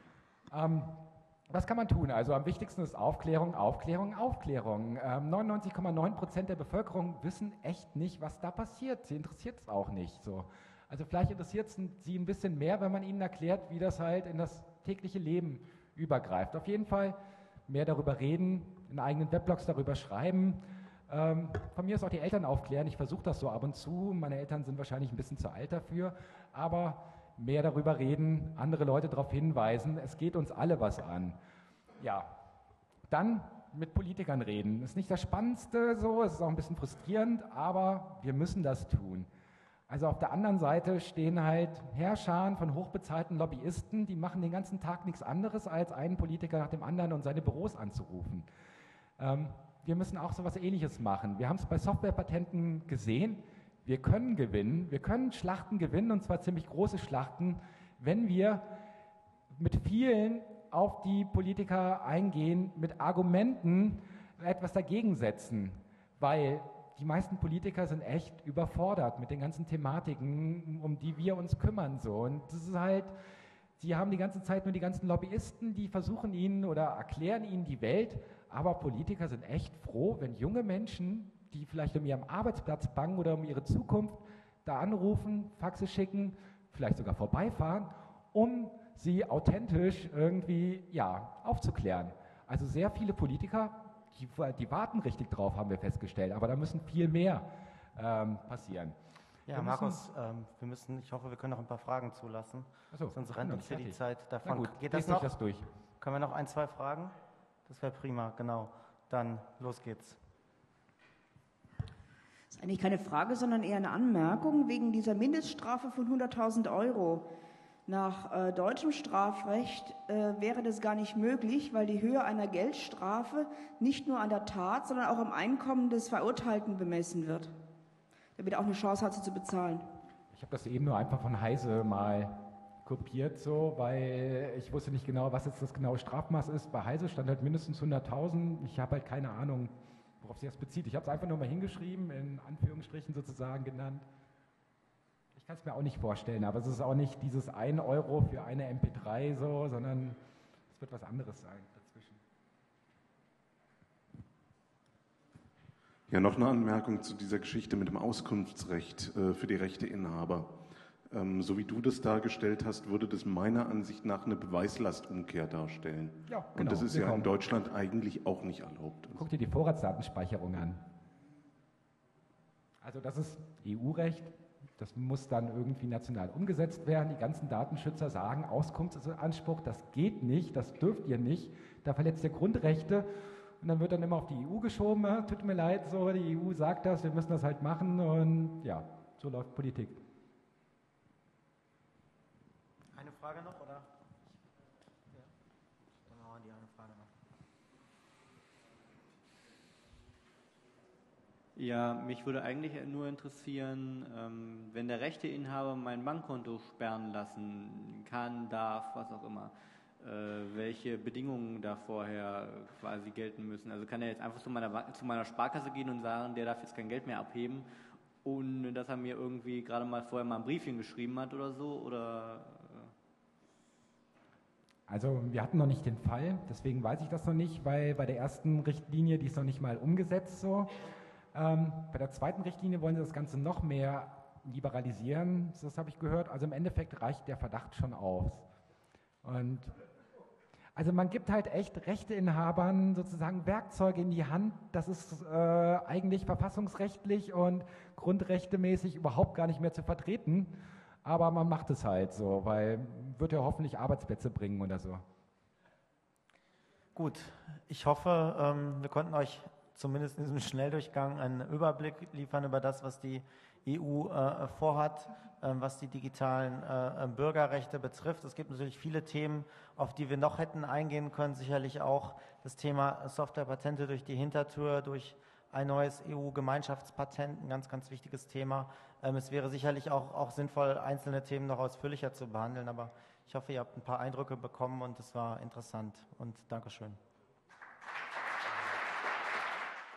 Ähm, Was kann man tun? Also am wichtigsten ist Aufklärung, Aufklärung, Aufklärung. Ähm, neunundneunzig Komma neun Prozent der Bevölkerung wissen echt nicht, was da passiert. Sie interessiert es auch nicht so. Also vielleicht interessiert es sie ein bisschen mehr, wenn man ihnen erklärt, wie das halt in das tägliche Leben übergreift. Auf jeden Fall mehr darüber reden, in eigenen Weblogs darüber schreiben. Ähm, von mir ist auch die Eltern aufklären. Ich versuche das so ab und zu. Meine Eltern sind wahrscheinlich ein bisschen zu alt dafür, aber mehr darüber reden, andere Leute darauf hinweisen, es geht uns alle was an. Ja, dann mit Politikern reden. Ist nicht das Spannendste so, es ist auch ein bisschen frustrierend, aber wir müssen das tun. Also auf der anderen Seite stehen halt Heerscharen von hochbezahlten Lobbyisten, die machen den ganzen Tag nichts anderes, als einen Politiker nach dem anderen und seine Büros anzurufen. Ähm, wir müssen auch so etwas Ähnliches machen. Wir haben es bei Softwarepatenten gesehen. Wir können gewinnen, wir können Schlachten gewinnen, und zwar ziemlich große Schlachten, wenn wir mit vielen auf die Politiker eingehen, mit Argumenten etwas dagegen setzen, weil die meisten Politiker sind echt überfordert mit den ganzen Thematiken, um die wir uns kümmern. So. Und das ist halt, sie haben die ganze Zeit nur die ganzen Lobbyisten, die versuchen ihnen oder erklären ihnen die Welt, aber Politiker sind echt froh, wenn junge Menschen, die vielleicht um ihren Arbeitsplatz bangen oder um ihre Zukunft, da anrufen, Faxe schicken, vielleicht sogar vorbeifahren, um sie authentisch irgendwie ja, aufzuklären. Also sehr viele Politiker, die, die warten richtig drauf, haben wir festgestellt, aber da müssen viel mehr ähm, passieren. Ja, wir Markus, müssen, ähm, wir müssen, ich hoffe, wir können noch ein paar Fragen zulassen, so, sonst rennt uns hier die Zeit davon. Na gut, geht das noch? Das durch. Können wir noch ein, zwei Fragen? Das wäre prima, genau. Dann los geht's. Das ist eigentlich keine Frage, sondern eher eine Anmerkung wegen dieser Mindeststrafe von hunderttausend Euro. Nach äh, deutschem Strafrecht äh, wäre das gar nicht möglich, weil die Höhe einer Geldstrafe nicht nur an der Tat, sondern auch am Einkommen des Verurteilten bemessen wird, damit er auch eine Chance hat, sie zu bezahlen. Ich habe das eben nur einfach von Heise mal kopiert, so, weil ich wusste nicht genau, was jetzt das genaue Strafmaß ist. Bei Heise stand halt mindestens hunderttausend. Ich habe halt keine Ahnung, worauf sich das bezieht. Ich habe es einfach nur mal hingeschrieben, in Anführungsstrichen sozusagen genannt. Ich kann es mir auch nicht vorstellen, aber es ist auch nicht dieses ein Euro für eine M P drei so, sondern es wird was anderes sein dazwischen. Ja, noch eine Anmerkung zu dieser Geschichte mit dem Auskunftsrecht äh, für die Rechteinhaber. Ähm, so wie du das dargestellt hast, würde das meiner Ansicht nach eine Beweislastumkehr darstellen. Ja, genau. Und das ist Willkommen. ja in Deutschland eigentlich auch nicht erlaubt. Guck dir die Vorratsdatenspeicherung an. Also das ist E U-Recht. Das muss dann irgendwie national umgesetzt werden. Die ganzen Datenschützer sagen, Auskunftsanspruch, das geht nicht, das dürft ihr nicht, da verletzt ihr Grundrechte. Und dann wird dann immer auf die E U geschoben, ja, tut mir leid, so, die E U sagt das, wir müssen das halt machen und ja, so läuft Politik. Eine Frage noch, oder? Ja. Dann machen wir die eine Frage noch. Ja, mich würde eigentlich nur interessieren, ähm, wenn der Rechteinhaber mein Bankkonto sperren lassen kann, darf, was auch immer, äh, welche Bedingungen da vorher quasi gelten müssen. Also kann er jetzt einfach zu meiner, Bank, zu meiner Sparkasse gehen und sagen, der darf jetzt kein Geld mehr abheben, ohne dass er mir irgendwie gerade mal vorher mal ein Briefchen geschrieben hat oder so, oder... Also wir hatten noch nicht den Fall, deswegen weiß ich das noch nicht, weil bei der ersten Richtlinie, die ist noch nicht mal umgesetzt so. Ähm, bei der zweiten Richtlinie wollen sie das Ganze noch mehr liberalisieren, das habe ich gehört. Also im Endeffekt reicht der Verdacht schon aus. Und also man gibt halt echt Rechteinhabern sozusagen Werkzeuge in die Hand, das ist äh, eigentlich verfassungsrechtlich und grundrechtemäßig überhaupt gar nicht mehr zu vertreten. Aber man macht es halt so, weil wird ja hoffentlich Arbeitsplätze bringen oder so. Gut, ich hoffe, ähm, wir konnten euch zumindest in diesem Schnelldurchgang einen Überblick liefern über das, was die E U äh, vorhat, äh, was die digitalen äh, Bürgerrechte betrifft. Es gibt natürlich viele Themen, auf die wir noch hätten eingehen können. Sicherlich auch das Thema Softwarepatente durch die Hintertür, durch ein neues E U-Gemeinschaftspatent, ein ganz, ganz wichtiges Thema. Ähm, es wäre sicherlich auch, auch sinnvoll, einzelne Themen noch ausführlicher zu behandeln, aber ich hoffe, ihr habt ein paar Eindrücke bekommen und es war interessant und Dankeschön.